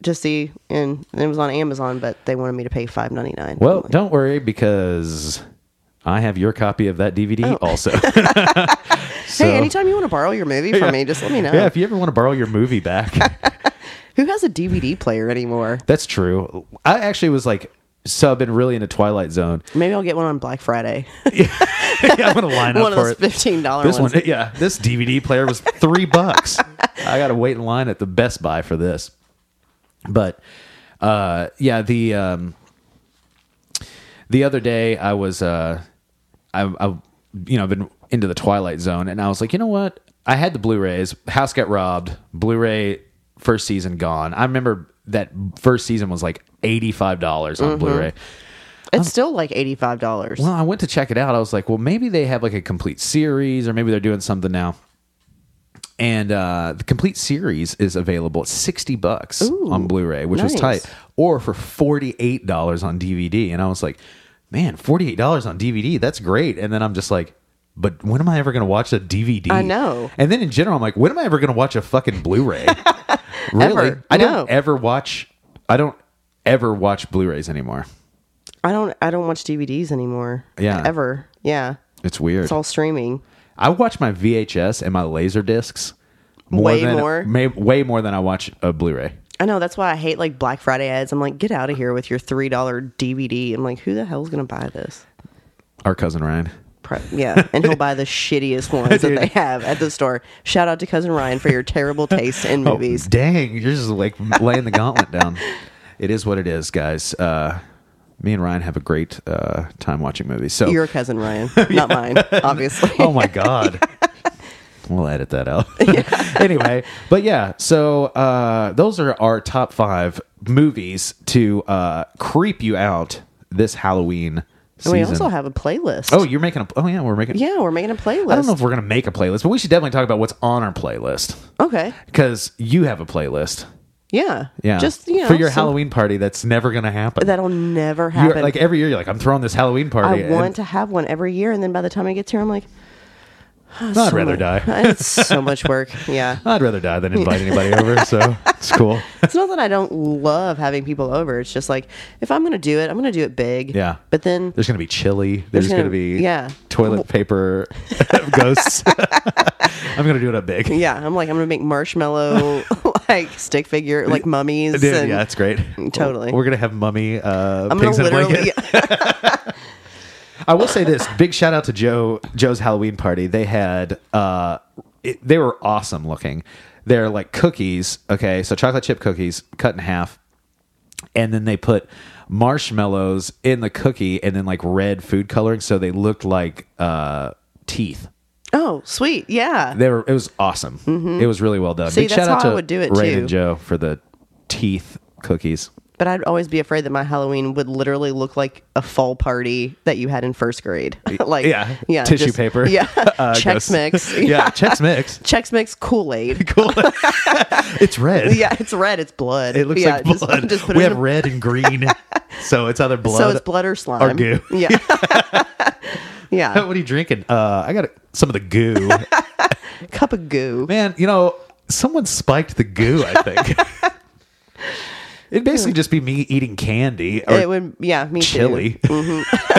to see, and it was on Amazon, but they wanted me to pay $5.99. Well, don't worry, because I have your copy of that DVD also. So, hey, anytime you want to borrow your movie from me, just let me know. yeah, if you ever want to borrow your movie back. Who has a DVD player anymore? That's true. I actually was like, so I've been really into Twilight Zone. Maybe I'll get one on Black Friday. Yeah, I'm going to line up One for of it. those $15 This ones. one, yeah, this DVD player was $3. I got to wait in line at the Best Buy for this. But yeah, the other day I was I've been into the Twilight Zone, and I was like, you know what? I had the Blu-rays. House got robbed. Blu-ray first season gone. I remember that first season was like $85 on Blu-ray. It's still like $85. Well, I went to check it out. I was like, well, maybe they have like a complete series, or maybe they're doing something now. And the complete series is available at $60 on Blu-ray, which was nice. tight, or for $48 on DVD. And I was like, man, $48 on DVD, that's great. And then I'm just like, but when am I ever going to watch a DVD? I know. And then in general, I'm like, when am I ever going to watch a fucking Blu-ray? Really? Ever. I No. don't ever watch Blu-rays anymore. I don't watch DVDs anymore. Yeah. Ever. Yeah. It's weird. It's all streaming. I watch my VHS and my laser discs Way than, more? way more than I watch a Blu-ray. I know. That's why I hate like Black Friday ads. I'm like, get out of here with your $3 DVD. I'm like, who the hell's going to buy this? Our cousin Ryan. Yeah, and he'll buy the shittiest ones that Dude. they have at the store. Shout out to Cousin Ryan for your terrible taste in movies. Oh, dang, you're just like laying the gauntlet down. It is what it is, guys. Me and Ryan have a great time watching movies. So, Your Cousin Ryan, not mine, obviously. oh my god, we'll edit that out. Anyway, but yeah, so those are our top 5 movies to creep you out this Halloween And we season. also have a playlist. Oh, you're making a. Oh yeah, we're making. Yeah, we're making a playlist. I don't know if we're gonna make a playlist, but we should definitely talk about what's on our playlist Okay. because you have a playlist. Yeah. Yeah, Just, for your some- Halloween party, that's never gonna happen. That'll never You're, happen. like every year, you're like, I'm throwing this Halloween party. I want to have one every year, and then by the time I get here, I'm like, I'd rather die. It's so much work. Yeah. I'd rather die than invite anybody over. So it's cool. It's not that I don't love having people over. It's just like, if I'm going to do it, I'm going to do it big. Yeah. But then There's gonna be chili. There's gonna be yeah. toilet paper ghosts. I'm gonna do it up big. Yeah, I'm going to make marshmallow like stick figure like mummies. Dude, and yeah, that's great. Totally. We're gonna have mummy I'm pigs going in to a literally. blanket. I will say this: big shout out to Joe's Halloween party. They had they were awesome looking. They're like cookies. Okay, so chocolate chip cookies cut in half, and then they put marshmallows in the cookie, and then like red food coloring, so they looked like teeth. Oh, sweet. Yeah. It was awesome. It was really well done. See, Big that's shout out how I to would do it, Ray too. and Joe for the teeth cookies. But I'd always be afraid that my Halloween would literally look like a fall party that you had in first grade. Like, Yeah, tissue just- paper. Yeah. Chex ghosts. Mix. Yeah, Chex Mix. Chex Mix Kool-Aid. Cool. It's red. Yeah, it's red. It's blood. It looks yeah, like blood. Just put We it have in red and green, so it's either blood so it's blood or slime. or goo. Yeah. Yeah. What are you drinking? I got some of the goo. Cup of goo. Man, someone spiked the goo, I think. It'd basically just be me eating candy or It would, yeah, me chili. too.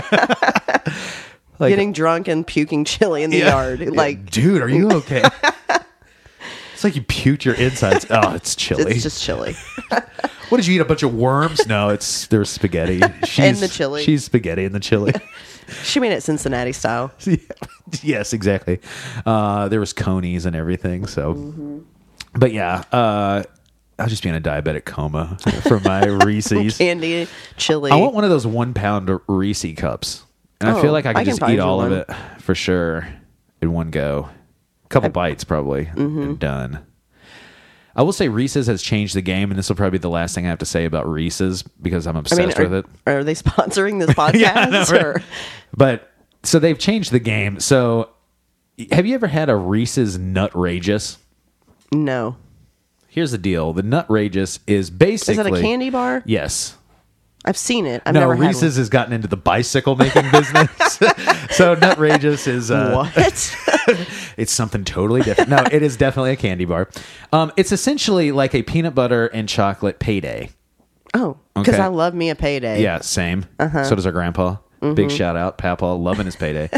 Like, Getting drunk and puking chili in the yeah. yard. Yeah, Like, dude, are you okay? It's like you puked your insides. Oh, it's chili. it's just chili. What did you eat? A bunch of worms? No, there's spaghetti. She's, the chili. She's spaghetti in the chili. She made it Cincinnati style. Yes, exactly. There was conies and everything. So, but yeah, I'll just be in a diabetic coma for my Reese's. Candy, chili. I want one of those 1 pound Reese cups, and I feel like I I could can just find eat you all of one. it for sure in one go. A couple bites probably, and done. I will say Reese's has changed the game, and this will probably be the last thing I have to say about Reese's because I'm obsessed with it. Are they sponsoring this podcast? Yeah, I know, right? Or- But so they've changed the game. So have you ever had a Reese's Nutrageous? No. Here's the deal. The Nutrageous is basically... Is that a candy bar? Yes. I've seen it. I've No, never had Reese's has gotten into the bicycle making business. So Nutrageous is... one. What? It's something totally different. No, it is definitely a candy bar. It's essentially like a peanut butter and chocolate payday. Oh, because Okay. I love me a payday. Yeah, same. So does our grandpa. Big shout out, Papa, loving his payday.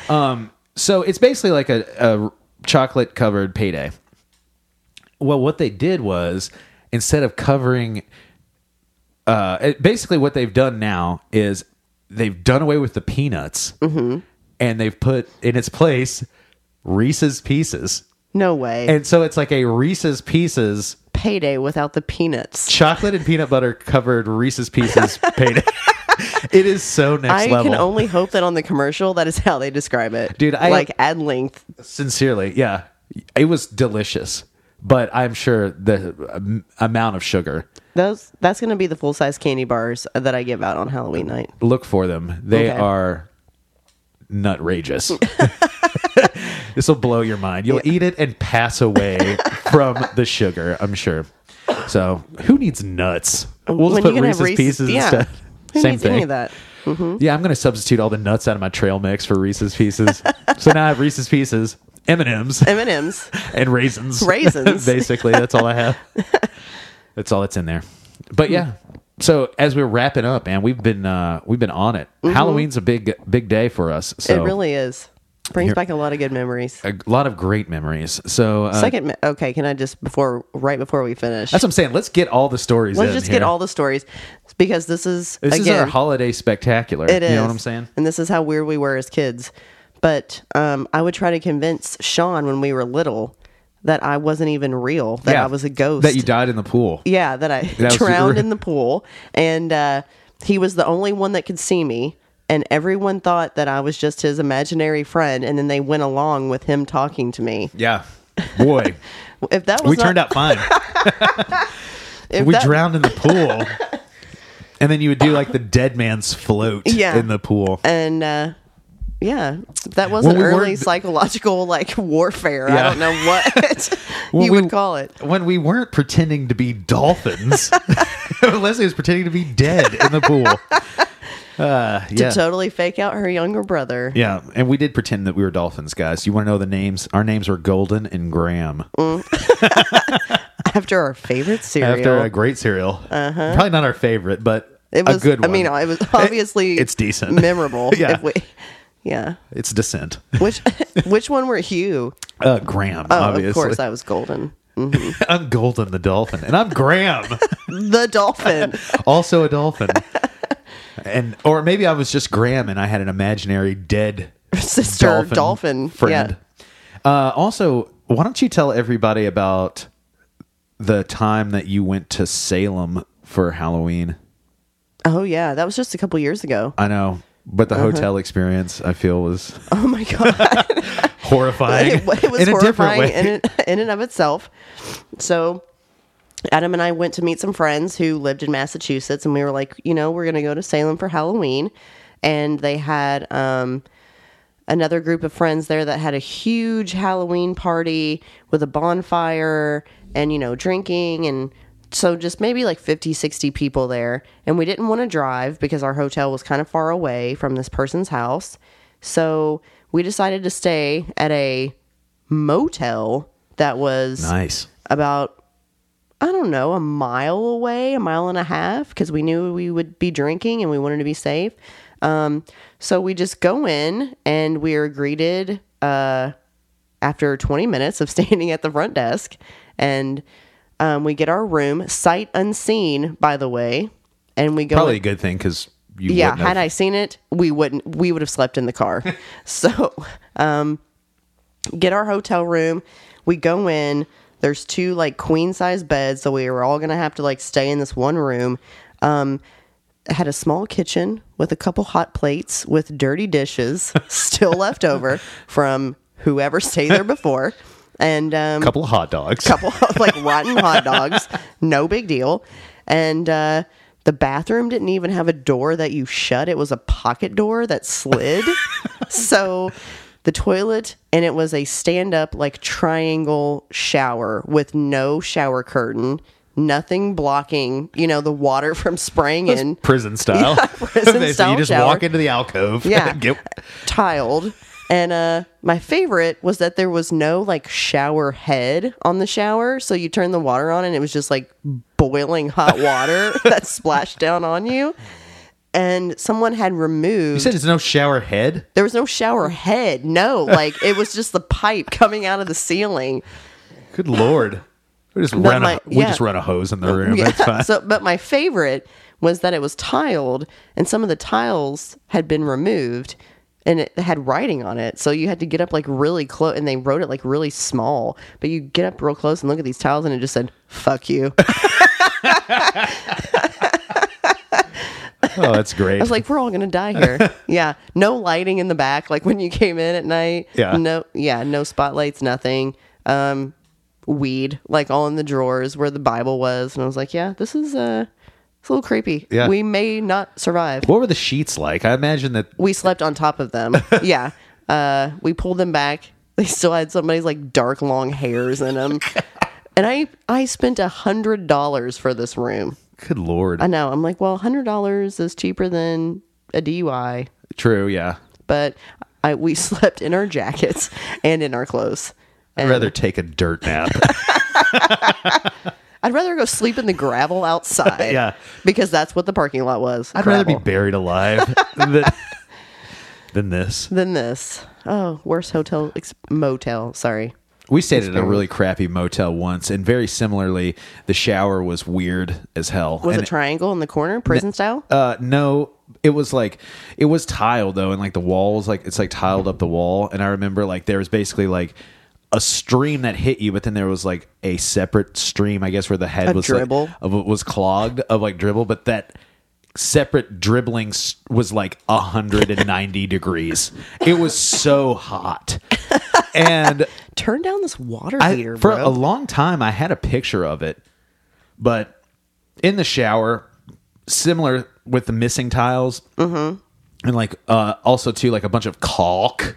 So it's basically like a chocolate covered payday. Well, what they did was instead of covering, basically what they've done now is they've done away with the peanuts and they've put in its place Reese's Pieces. No way. And so it's like a Reese's Pieces Payday without the peanuts. chocolate and peanut butter covered Reese's Pieces payday. It is so next I level. can only hope that on the commercial, that is how they describe it. Dude, like ad length. Sincerely, yeah. It was delicious, but I'm sure the amount of sugar. That's going to be the full size candy bars that I give out on Halloween night. Look for them. They Okay. are nutrageous. This will blow your mind. You'll eat it and pass away from the sugar, I'm sure. So, who needs nuts? We'll just When put you can have Reese's Pieces yeah. instead. Who Same needs any thing. of that? Yeah, I'm going to substitute all the nuts out of my trail mix for Reese's Pieces. So now I have Reese's Pieces, M&M's, M&M's. and raisins. Raisins. Basically, that's all I have. That's all that's in there. But yeah. So as we're wrapping up, man, we've been on it. Halloween's a big day for us. So It really is. Brings Here- back a lot of good memories. a lot of great memories. So Okay, can I just right before we finish? that's what I'm saying. Let's get all the stories. Let's in just here. get all the stories because this is This again, is our holiday spectacular. It is. You know what I'm saying? And this is how weird we were as kids. But I would try to convince Sean when we were little that I wasn't even real, that I was a ghost. That you died in the pool. Yeah, that I was drowned super- in the pool. And he was the only one that could see me. And everyone thought that I was just his imaginary friend. And then they went along with him talking to me. Yeah. Boy, If that was we not, turned out fine. if We that- drowned in the pool. And then you would do like the dead man's float Yeah. in the pool. And yeah, that wasn't we early weren't- psychological like warfare. I Yeah. don't know what When you we- would call it. When we weren't pretending to be dolphins, Leslie was pretending to be dead in the pool. To Yeah. totally fake out her younger brother. Yeah, and we did pretend that we were dolphins, guys. You want to know the names? Our names were Golden and Graham. After our favorite cereal. After a great cereal. Probably not our favorite, but It was a good one. I mean, it was obviously It's decent. memorable. Yeah. Yeah. It's Descent. Which one were you? Graham, Oh, obviously. of course, I was Golden. I'm Golden the dolphin, and I'm Graham, The dolphin. also a dolphin. Or maybe I was just Graham, and I had an imaginary dead Sister dolphin. friend. Also, why don't you tell everybody about the time that you went to Salem for Halloween? Oh yeah, that was just a couple years ago. I know, but the hotel experience I feel was Oh my god. horrifying. It was in a different horrifying way. in and of itself. So Adam and I went to meet some friends who lived in Massachusetts, and we were like, we're going to go to Salem for Halloween. And they had another group of friends there that had a huge Halloween party with a bonfire and, drinking. And so just maybe like 50, 60 people there. And we didn't want to drive because our hotel was kind of far away from this person's house. So we decided to stay at a motel that was Nice. about, I don't know, a mile away, a mile and a half, because we knew we would be drinking and we wanted to be safe. So we just go in and we are greeted after 20 minutes of standing at the front desk. And we get our room, sight unseen, by the way. And we go Probably a good thing because you yeah, wouldn't had have. I seen it, we would have slept in the car. So, get our hotel room. We go in. There's 2 like queen size beds, so we were all gonna have to like stay in this one room. It had a small kitchen with a couple hot plates with dirty dishes still left over from whoever stayed there before, and couple of hot dogs. couple of like rotten hot dogs. No big deal. And the bathroom didn't even have a door that you shut. It was a pocket door that slid. So the toilet, and it was a stand-up like triangle shower with no shower curtain, nothing blocking, the water from spraying in. Prison style. Yeah, prison Basically, style you just shower. walk into the alcove. Yeah. Get- Tiled. And my favorite was that there was no like shower head on the shower. So you turn the water on and it was just like boiling hot water that splashed down on you. And someone had removed. You said there's no shower head? There was no shower head. No, like it was just the pipe coming out of the ceiling. Good Lord. We just run a hose in the room. Yeah. That's fine. So, but my favorite was that it was tiled, and some of the tiles had been removed, and it had writing on it. So you had to get up like really close, and they wrote it like really small. But you get up real close and look at these tiles, and it just said "fuck you." Oh, that's great. I was like, we're all gonna die here. Yeah, no lighting in the back, like when you came in at night. Yeah. No spotlights, nothing. Weed like all in the drawers where the Bible was, and I was like, yeah, this is it's a little creepy. Yeah. We may not survive. What were the sheets like? I imagine that. We slept on top of them. Yeah. We pulled them back. They still had somebody's like dark long hairs in them. And I spent $100 for this room. Good Lord. I know. I'm like, well, $100 is cheaper than a DUI. True, yeah. But we slept in our jackets and in our clothes. I'd rather take a dirt nap. I'd rather go sleep in the gravel outside. Yeah. Because that's what the parking lot was. I'd rather be gravel. buried alive than this. Than this. Oh, worst motel. Sorry. We stayed at a really crappy motel once, and very similarly, the shower was weird as hell. Was And it triangle in the corner, prison style? No, it was tiled though, and like the walls, like it's like tiled up the wall. And I remember like there was basically like a stream that hit you, but then there was like a separate stream, I guess, where the head was dribble was clogged of like dribble, but that separate dribbling was like 190 degrees. It was so hot. And Turn down this water heater, for bro. a long time, I had a picture of it, but in the shower, similar with the missing tiles, and like also too, like a bunch of caulk,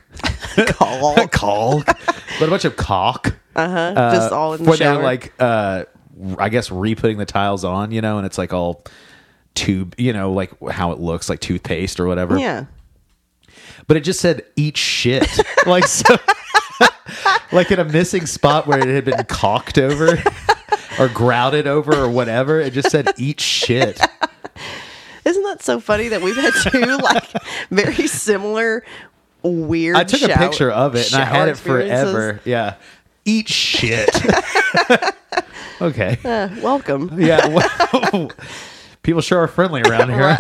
caulk, but a bunch of caulk, Just all in the where shower. they're like, I guess re-putting the tiles on, and it's like all tube, like how it looks like toothpaste or whatever. Yeah. But it just said "eat shit," like so. Like in a missing spot where it had been caulked over or grouted over or whatever, it just said "eat shit." Isn't that so funny that we've had two like very similar weird I took a picture of it and I had it experiences? forever. Yeah. Eat shit. Okay. Welcome. Yeah. Well, people sure are friendly around here.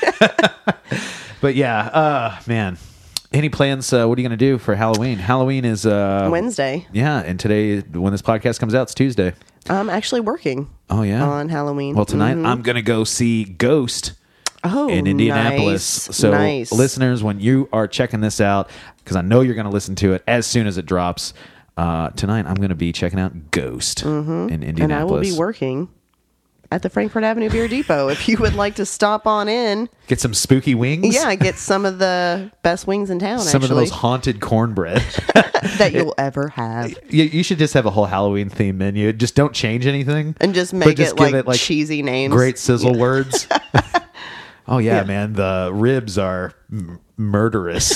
But yeah, man. Any plans? What are you going to do for Halloween? Halloween is Wednesday. Yeah, and today, when this podcast comes out, it's Tuesday. I'm actually working. Oh yeah, on Halloween. Well, tonight I'm going to go see Ghost. Oh, in Indianapolis. Nice. So, nice. listeners, when you are checking this out, because I know you're going to listen to it as soon as it drops, tonight I'm going to be checking out Ghost in Indianapolis. And I will be working at the Frankfurt Avenue Beer Depot. If you would like to stop on in, Get some spooky wings. yeah, get some of the best wings in town. Some of the actually, most haunted cornbread. that you'll ever have, You should just have a whole Halloween theme menu. Just don't change anything. and just but make just it give like cheesy names. Great sizzle words. Oh, yeah, Yeah. man. The ribs are murderous.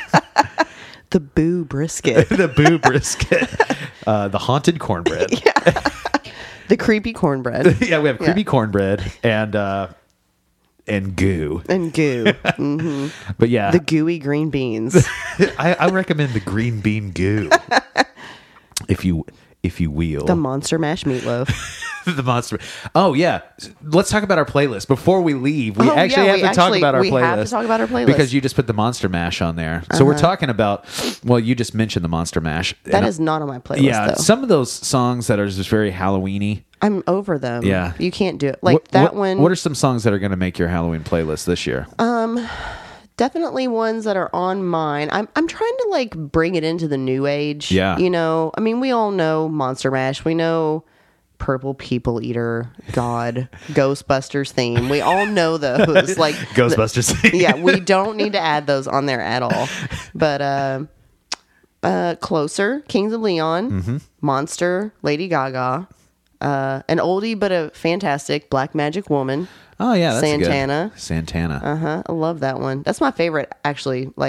The Boo Brisket, The boo brisket. The haunted cornbread. the creepy cornbread, Yeah, we have creepy Yeah. cornbread and goo. and goo. But yeah, The gooey green beans. I recommend the green bean goo. if you will. The Monster Mash meatloaf. The monster. Oh yeah, let's talk about our playlist before we leave. We Oh, actually yeah, have we to talk actually- about our we playlist. have to talk about our playlist. because you just put the Monster Mash on there. So we're talking about. Well, you just mentioned the Monster Mash. That And, is not on my playlist, yeah. though. Some of those songs that are just very Halloweeny. I'm over them. Yeah. You can't do it. Like that one. What are some songs that are going to make your Halloween playlist this year? Definitely ones that are on mine. I'm trying to like bring it into the new age. Yeah. You know, I mean, we all know Monster Mash. We know Purple People Eater, God, Ghostbusters theme. We all know those. Like Ghostbusters. yeah, we don't need to add those on there at all. But Closer, Kings of Leon, Monster, Lady Gaga, an oldie but a fantastic Black Magic Woman. Oh yeah, that's Santana. Good. Santana. I love that one. That's my favorite, actually. Like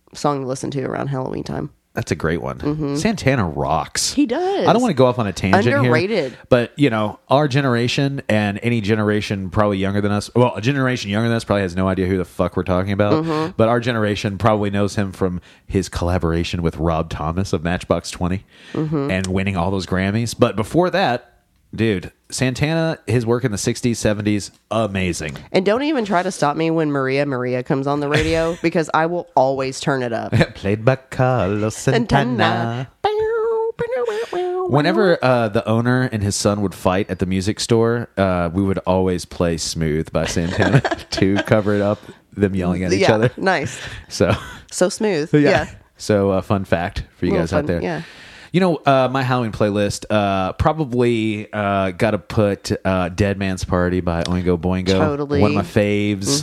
song to listen to around Halloween time. That's a great one. Santana rocks. He does. I don't want to go off on a tangent Underrated. here. But, our generation and any generation probably younger than us, well, a generation younger than us probably has no idea who the fuck we're talking about. But our generation probably knows him from his collaboration with Rob Thomas of Matchbox 20 and winning all those Grammys. But before that, dude, Santana, his work in the 60s, 70s, amazing. And don't even try to stop me when Maria comes on the radio because I will always turn it up. Played by Carlos Santana. Whenever the owner and his son would fight at the music store, we would always play Smooth by Santana to cover it up, them yelling at each other. Nice. So smooth. Yeah. So fun fact for you guys out there. Yeah. My Halloween playlist, probably got to put Dead Man's Party by Oingo Boingo. Totally. One of my faves.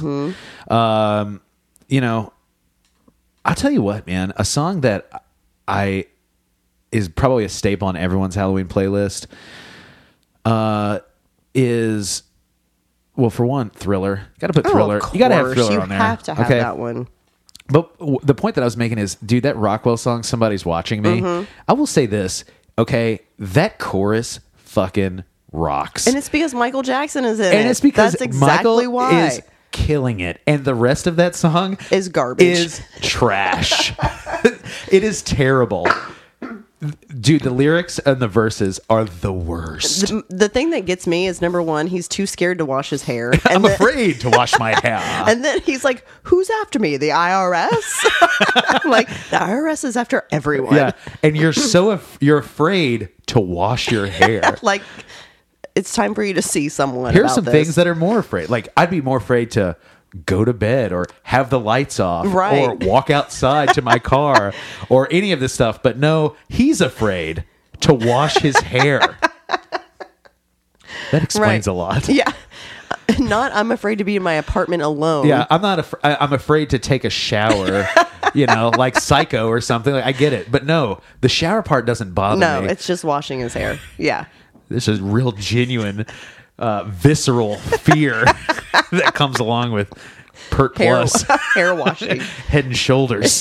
I'll tell you what, man, a song that is probably a staple on everyone's Halloween playlist is, well, for one, Thriller. Got to put Thriller. Of You got to have course. Thriller You on there. have to have that one. But the point that I was making is, dude, that Rockwell song, Somebody's Watching Me, I will say this, okay? That chorus fucking rocks. And it's because Michael Jackson is in it. And it's because that's exactly Michael why. is killing it. And the rest of that song Is garbage. Is trash. It is terrible. Dude, the lyrics and the verses are the worst. The thing that gets me is, number one, he's too scared to wash his hair. And I'm afraid to wash my hair. And then he's like, who's after me? The IRS? I'm like, the IRS is after everyone. Yeah, and you're afraid to wash your hair. Like, it's time for you to see someone. Here's about some this. things that are more afraid. Like, I'd be more afraid to go to bed or have the lights off Right. or walk outside to my car or any of this stuff. But no, he's afraid to wash his hair. That explains Right. a lot. Yeah. Not, I'm afraid to be in my apartment alone. Yeah, I'm not. I'm afraid to take a shower, like Psycho or something. Like, I get it, but no, the shower part doesn't bother No, me. it's just washing his hair. Yeah. This is real, genuine, visceral fear that comes along with Pert Hair, Plus, hair washing. Head and Shoulders.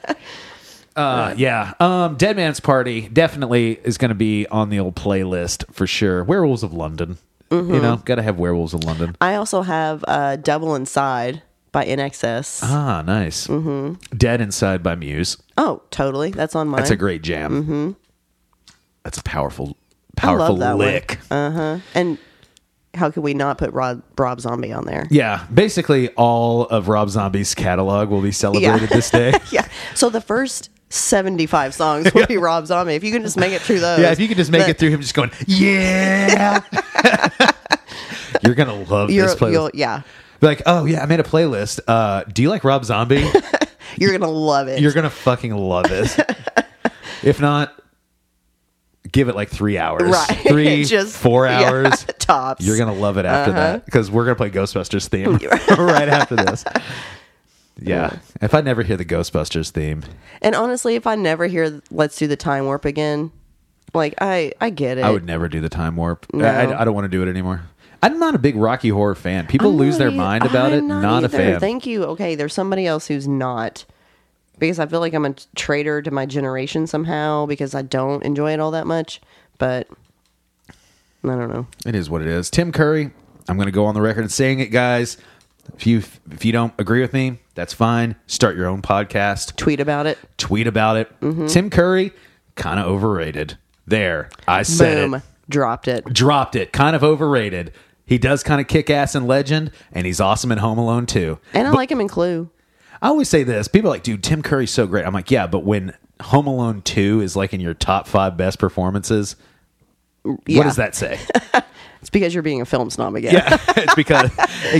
Dead Man's Party definitely is going to be on the old playlist for sure. Werewolves of London. Got to have Werewolves of London. I also have Double Inside by NXS. Ah, nice. Dead Inside by Muse. Oh, totally. That's on mine. That's a great jam. That's a powerful I love that lick. one. And how could we not put Rob Zombie on there? Yeah, basically all of Rob Zombie's catalog will be celebrated this day. Yeah. So the first 75 songs will be Rob Zombie. If you can just make it through those. Yeah, if you can just make it through him just going, yeah. You're going to love this playlist. Yeah. Be like, oh, yeah, I made a playlist. Do you like Rob Zombie? You're going to love it. You're going to fucking love it. If not, give it like 3 hours. Right. 4 hours. Tops. You're going to love it after that because we're going to play Ghostbusters theme right after this. Yeah. If I never hear the Ghostbusters theme. And honestly, if I never hear Let's Do the Time Warp again, like, I get it. I would never do the time warp. No. I don't want to do it anymore. I'm not a big Rocky Horror fan. People lose their mind about it. I'm Not a either. fan. Thank you. Okay, there's somebody else who's not. Because I feel like I'm a traitor to my generation somehow because I don't enjoy it all that much. But I don't know. It is what it is. Tim Curry, I'm going to go on the record and saying it, guys. If you don't agree with me, that's fine. Start your own podcast. Tweet about it. Tweet about it. Tim Curry, kind of overrated. There, I said Boom. it. Dropped it. Dropped it. Kind of overrated. He does kind of kick ass in Legend, and he's awesome in Home Alone too. And I like him in Clue. I always say this. People are like, dude, Tim Curry's so great. I'm like, yeah, but when Home Alone 2 is like in your top 5 best performances, Yeah. what does that say? It's because you're being a film snob again. Yeah, it's because...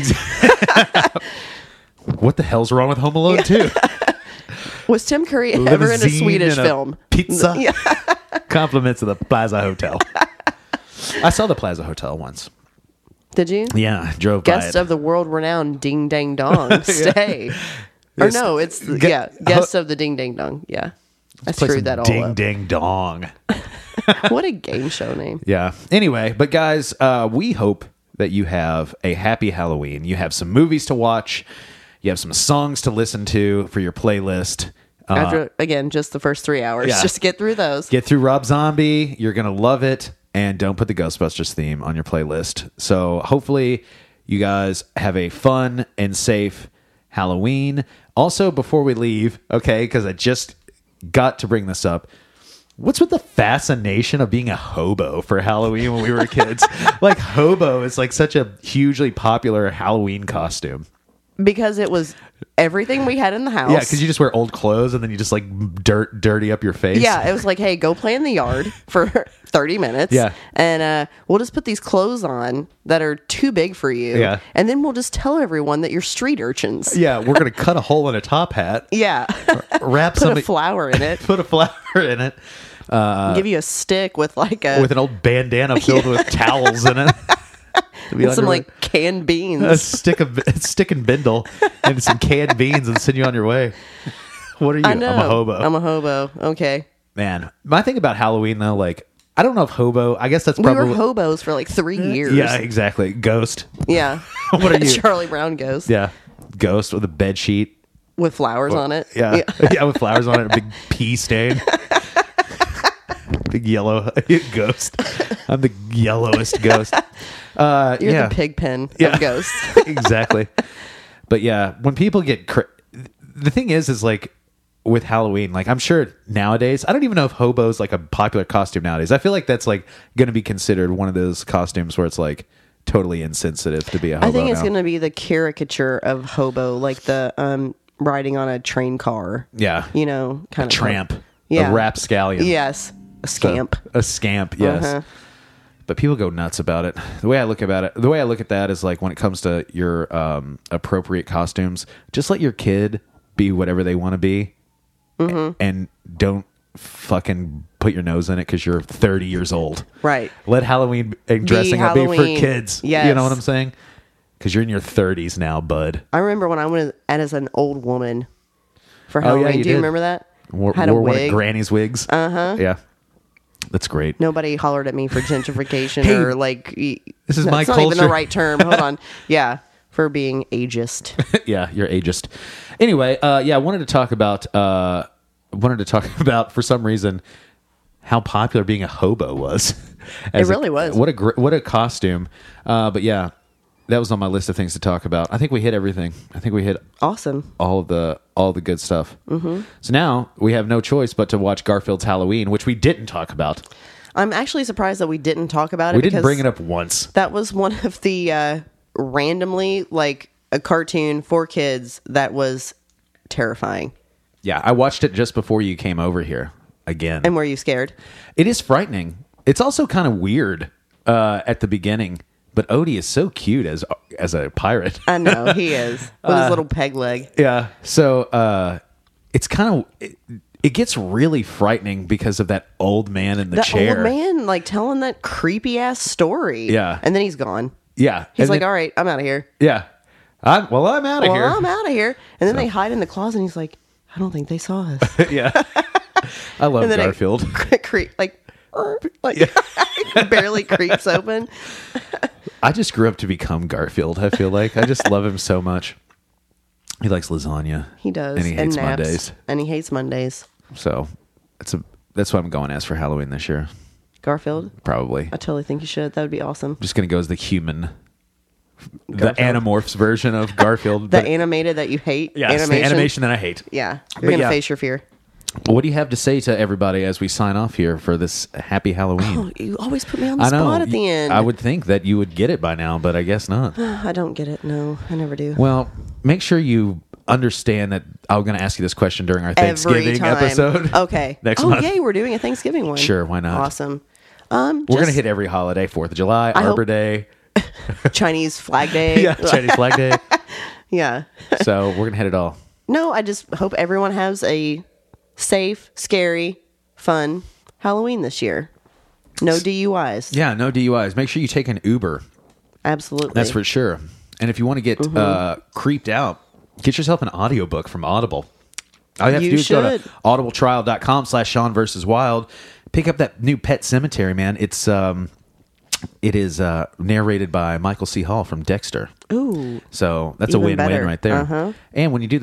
What the hell's wrong with Home Alone 2? Was Tim Curry ever in a Limousine Swedish and a film? Pizza? Yeah. Compliments of the Plaza Hotel. I saw the Plaza Hotel once. Did you? Yeah, drove Guest by it. of the world-renowned Ding Dang Dong. Stay. Or no, it's Guest of the Ding Dang Dong. Yeah. I Play some screwed that all Ding up. Ding Dong. What a game show name. Yeah. Anyway, but guys, we hope that you have a happy Halloween. You have some movies to watch. You have some songs to listen to for your playlist. After, again, just the first 3 hours. Yeah. Just get through those. Get through Rob Zombie. You're going to love it. And don't put the Ghostbusters theme on your playlist. So hopefully you guys have a fun and safe Halloween. Also, before we leave, okay, because I just got to bring this up. What's with the fascination of being a hobo for Halloween when we were kids? Like, hobo is like such a hugely popular Halloween costume. Because it was everything we had in the house. Yeah, because you just wear old clothes and then you just like dirty up your face. Yeah, it was like, hey, go play in the yard for 30 minutes. Yeah. And we'll just put these clothes on that are too big for you. Yeah. And then we'll just tell everyone that you're street urchins. Yeah, we're going to cut a hole in a top hat. Yeah. Wrap Put a flower in it. Put a flower in it. Give you a stick with like a... With an old bandana filled with towels in it. and some like canned beans. A stick and bindle and some canned beans and send you on your way. What are you? I know. I'm a hobo. I'm a hobo. Okay. Man, my thing about Halloween though, like, I don't know if hobo. I guess that's We probably were hobos for like 3 years. Yeah, exactly. Ghost. Yeah. What are you? Charlie Brown ghost. Yeah, ghost with a bed sheet. With flowers on it. Yeah, yeah, with flowers on it. A big pea stain. Big yellow ghost. I'm the yellowest ghost. You're yeah. the pig pen Yeah. of ghosts. Exactly. But yeah, when people get the thing is like with Halloween, like I'm sure nowadays, I don't even know if hobo's like a popular costume nowadays. I feel like that's like going to be considered one of those costumes where it's like totally insensitive to be a hobo. I think it's now. going to be the caricature of hobo, like the riding on a train car. Yeah. You know, kind of Tramp. Yeah. A rapscallion. Yes. A scamp. A scamp, yes. Uh-huh. But people go nuts about it. The way I look at that is like when it comes to your appropriate costumes, just let your kid be whatever they want to be, and don't fucking put your nose in it because you're 30 years old. Right. Let Halloween and dressing up be for Halloween. kids. Yes. You know what I'm saying? Because you're in your 30s now, bud. I remember when I went as an old woman for Oh, yeah, Halloween. you Do you did. remember that? Wore Had a one of wig. Granny's wigs. Yeah. That's great. Nobody hollered at me for gentrification Hey, or like... this is that's my not even culture. the right term. Hold on. Yeah. For being ageist. Yeah, you're ageist. Anyway, yeah, I wanted to talk about for some reason how popular being a hobo was. It really was. What a costume. But yeah, that was on my list of things to talk about. I think we hit everything. I think we hit Awesome. all the good stuff. Mm-hmm. So now we have no choice but to watch Garfield's Halloween, which we didn't talk about. I'm actually surprised that we didn't talk about it. We didn't because bring it up once. That was one of the randomly, like, a cartoon for kids that was terrifying. Yeah, I watched it just before you came over here again. And were you scared? It is frightening. It's also kind of weird at the beginning, but Odie is so cute as a pirate. I know, he is. With his little peg leg. Yeah. So it's kind of it gets really frightening because of that old man in the That chair. old man, like, telling that creepy ass story. Yeah. And then he's gone. Yeah. He's And like, then- all right, I'm out of here. Yeah. I'm out of Well, here. I'm out of here. And then they hide in the closet and he's like, I don't think they saw us. Yeah. I love And then Garfield. It barely creeps open. I just grew up to become Garfield. I feel like I just love him so much. He likes lasagna. He does. And he hates naps. Mondays. And he hates Mondays. So that's what I'm going as for Halloween this year. Garfield? Probably. I totally think you should. That would be awesome. Just gonna go as the human, Garfield. the Animorphs version of Garfield. The but- animated that you hate. yes, the animation that I hate. Yeah. You're But going to yeah. face your fear. What do you have to say to everybody as we sign off here for this happy Halloween? Oh, you always put me on the I know. spot at the end. I would think that you would get it by now, but I guess not. I don't get it. No, I never do. Well, make sure you understand that I'm going to ask you this question during our Thanksgiving Every time. episode. Okay. Next oh, month. yay, we're doing a Thanksgiving one. Sure, why not? Awesome. We're going to hit every holiday: 4th of July, I Arbor hope- Day, Chinese Flag Day. yeah, Chinese Flag Day. Yeah. So we're going to hit it all. No, I just hope everyone has a safe, scary, fun Halloween this year. No DUIs. Yeah, no DUIs. Make sure you take an Uber. Absolutely. That's for sure. And if you want to get creeped out, get yourself an audiobook from Audible. All you have You to do is go should. to audibletrial.com/Sean versus Wild. Pick up that new Pet Cemetery, man. It is narrated by Michael C. Hall from Dexter. Ooh. So that's a Even win-win better. right there. Uh-huh. And when you do that,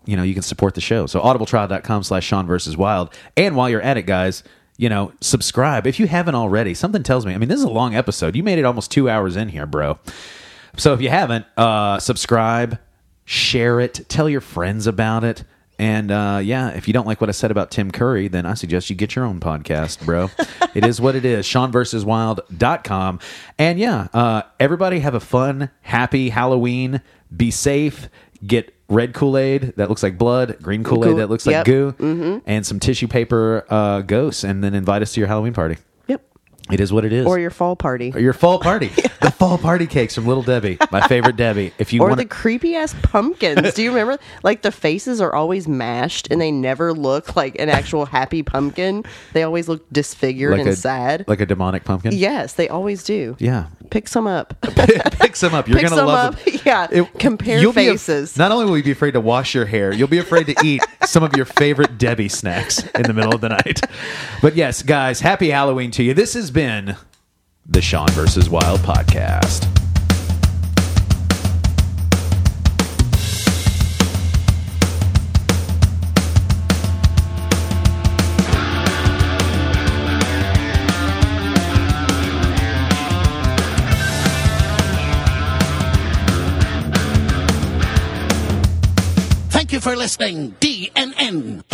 you can support the show. So audibletrial.com/Sean versus Wild. And while you're at it, guys, subscribe if you haven't already. Something tells me, I mean, this is a long episode. You made it almost 2 hours in here, bro. So if you haven't, subscribe, share it, tell your friends about it. And if you don't like what I said about Tim Curry, then I suggest you get your own podcast, bro. It is what it is. SeanVersusWild.com. And everybody have a fun, happy Halloween. Be safe. Get red Kool-Aid that looks like blood, green Kool-Aid that looks like goo, and some tissue paper ghosts, and then invite us to your Halloween party. It is what it is. Or your fall party. The fall party cakes from Little Debbie, my favorite Debbie. If you the creepy ass pumpkins. Do you remember? Like the faces are always mashed and they never look like an actual happy pumpkin. They always look disfigured and sad. Like a demonic pumpkin? Yes, they always do. Yeah. Pick some up. Pick some up. You're going to love them. Yeah. Compare faces. Not only will you be afraid to wash your hair, you'll be afraid to eat some of your favorite Debbie snacks in the middle of the night. But yes, guys, happy Halloween to you. This has been the Sean vs. Wild podcast. Thank you for listening, DNN.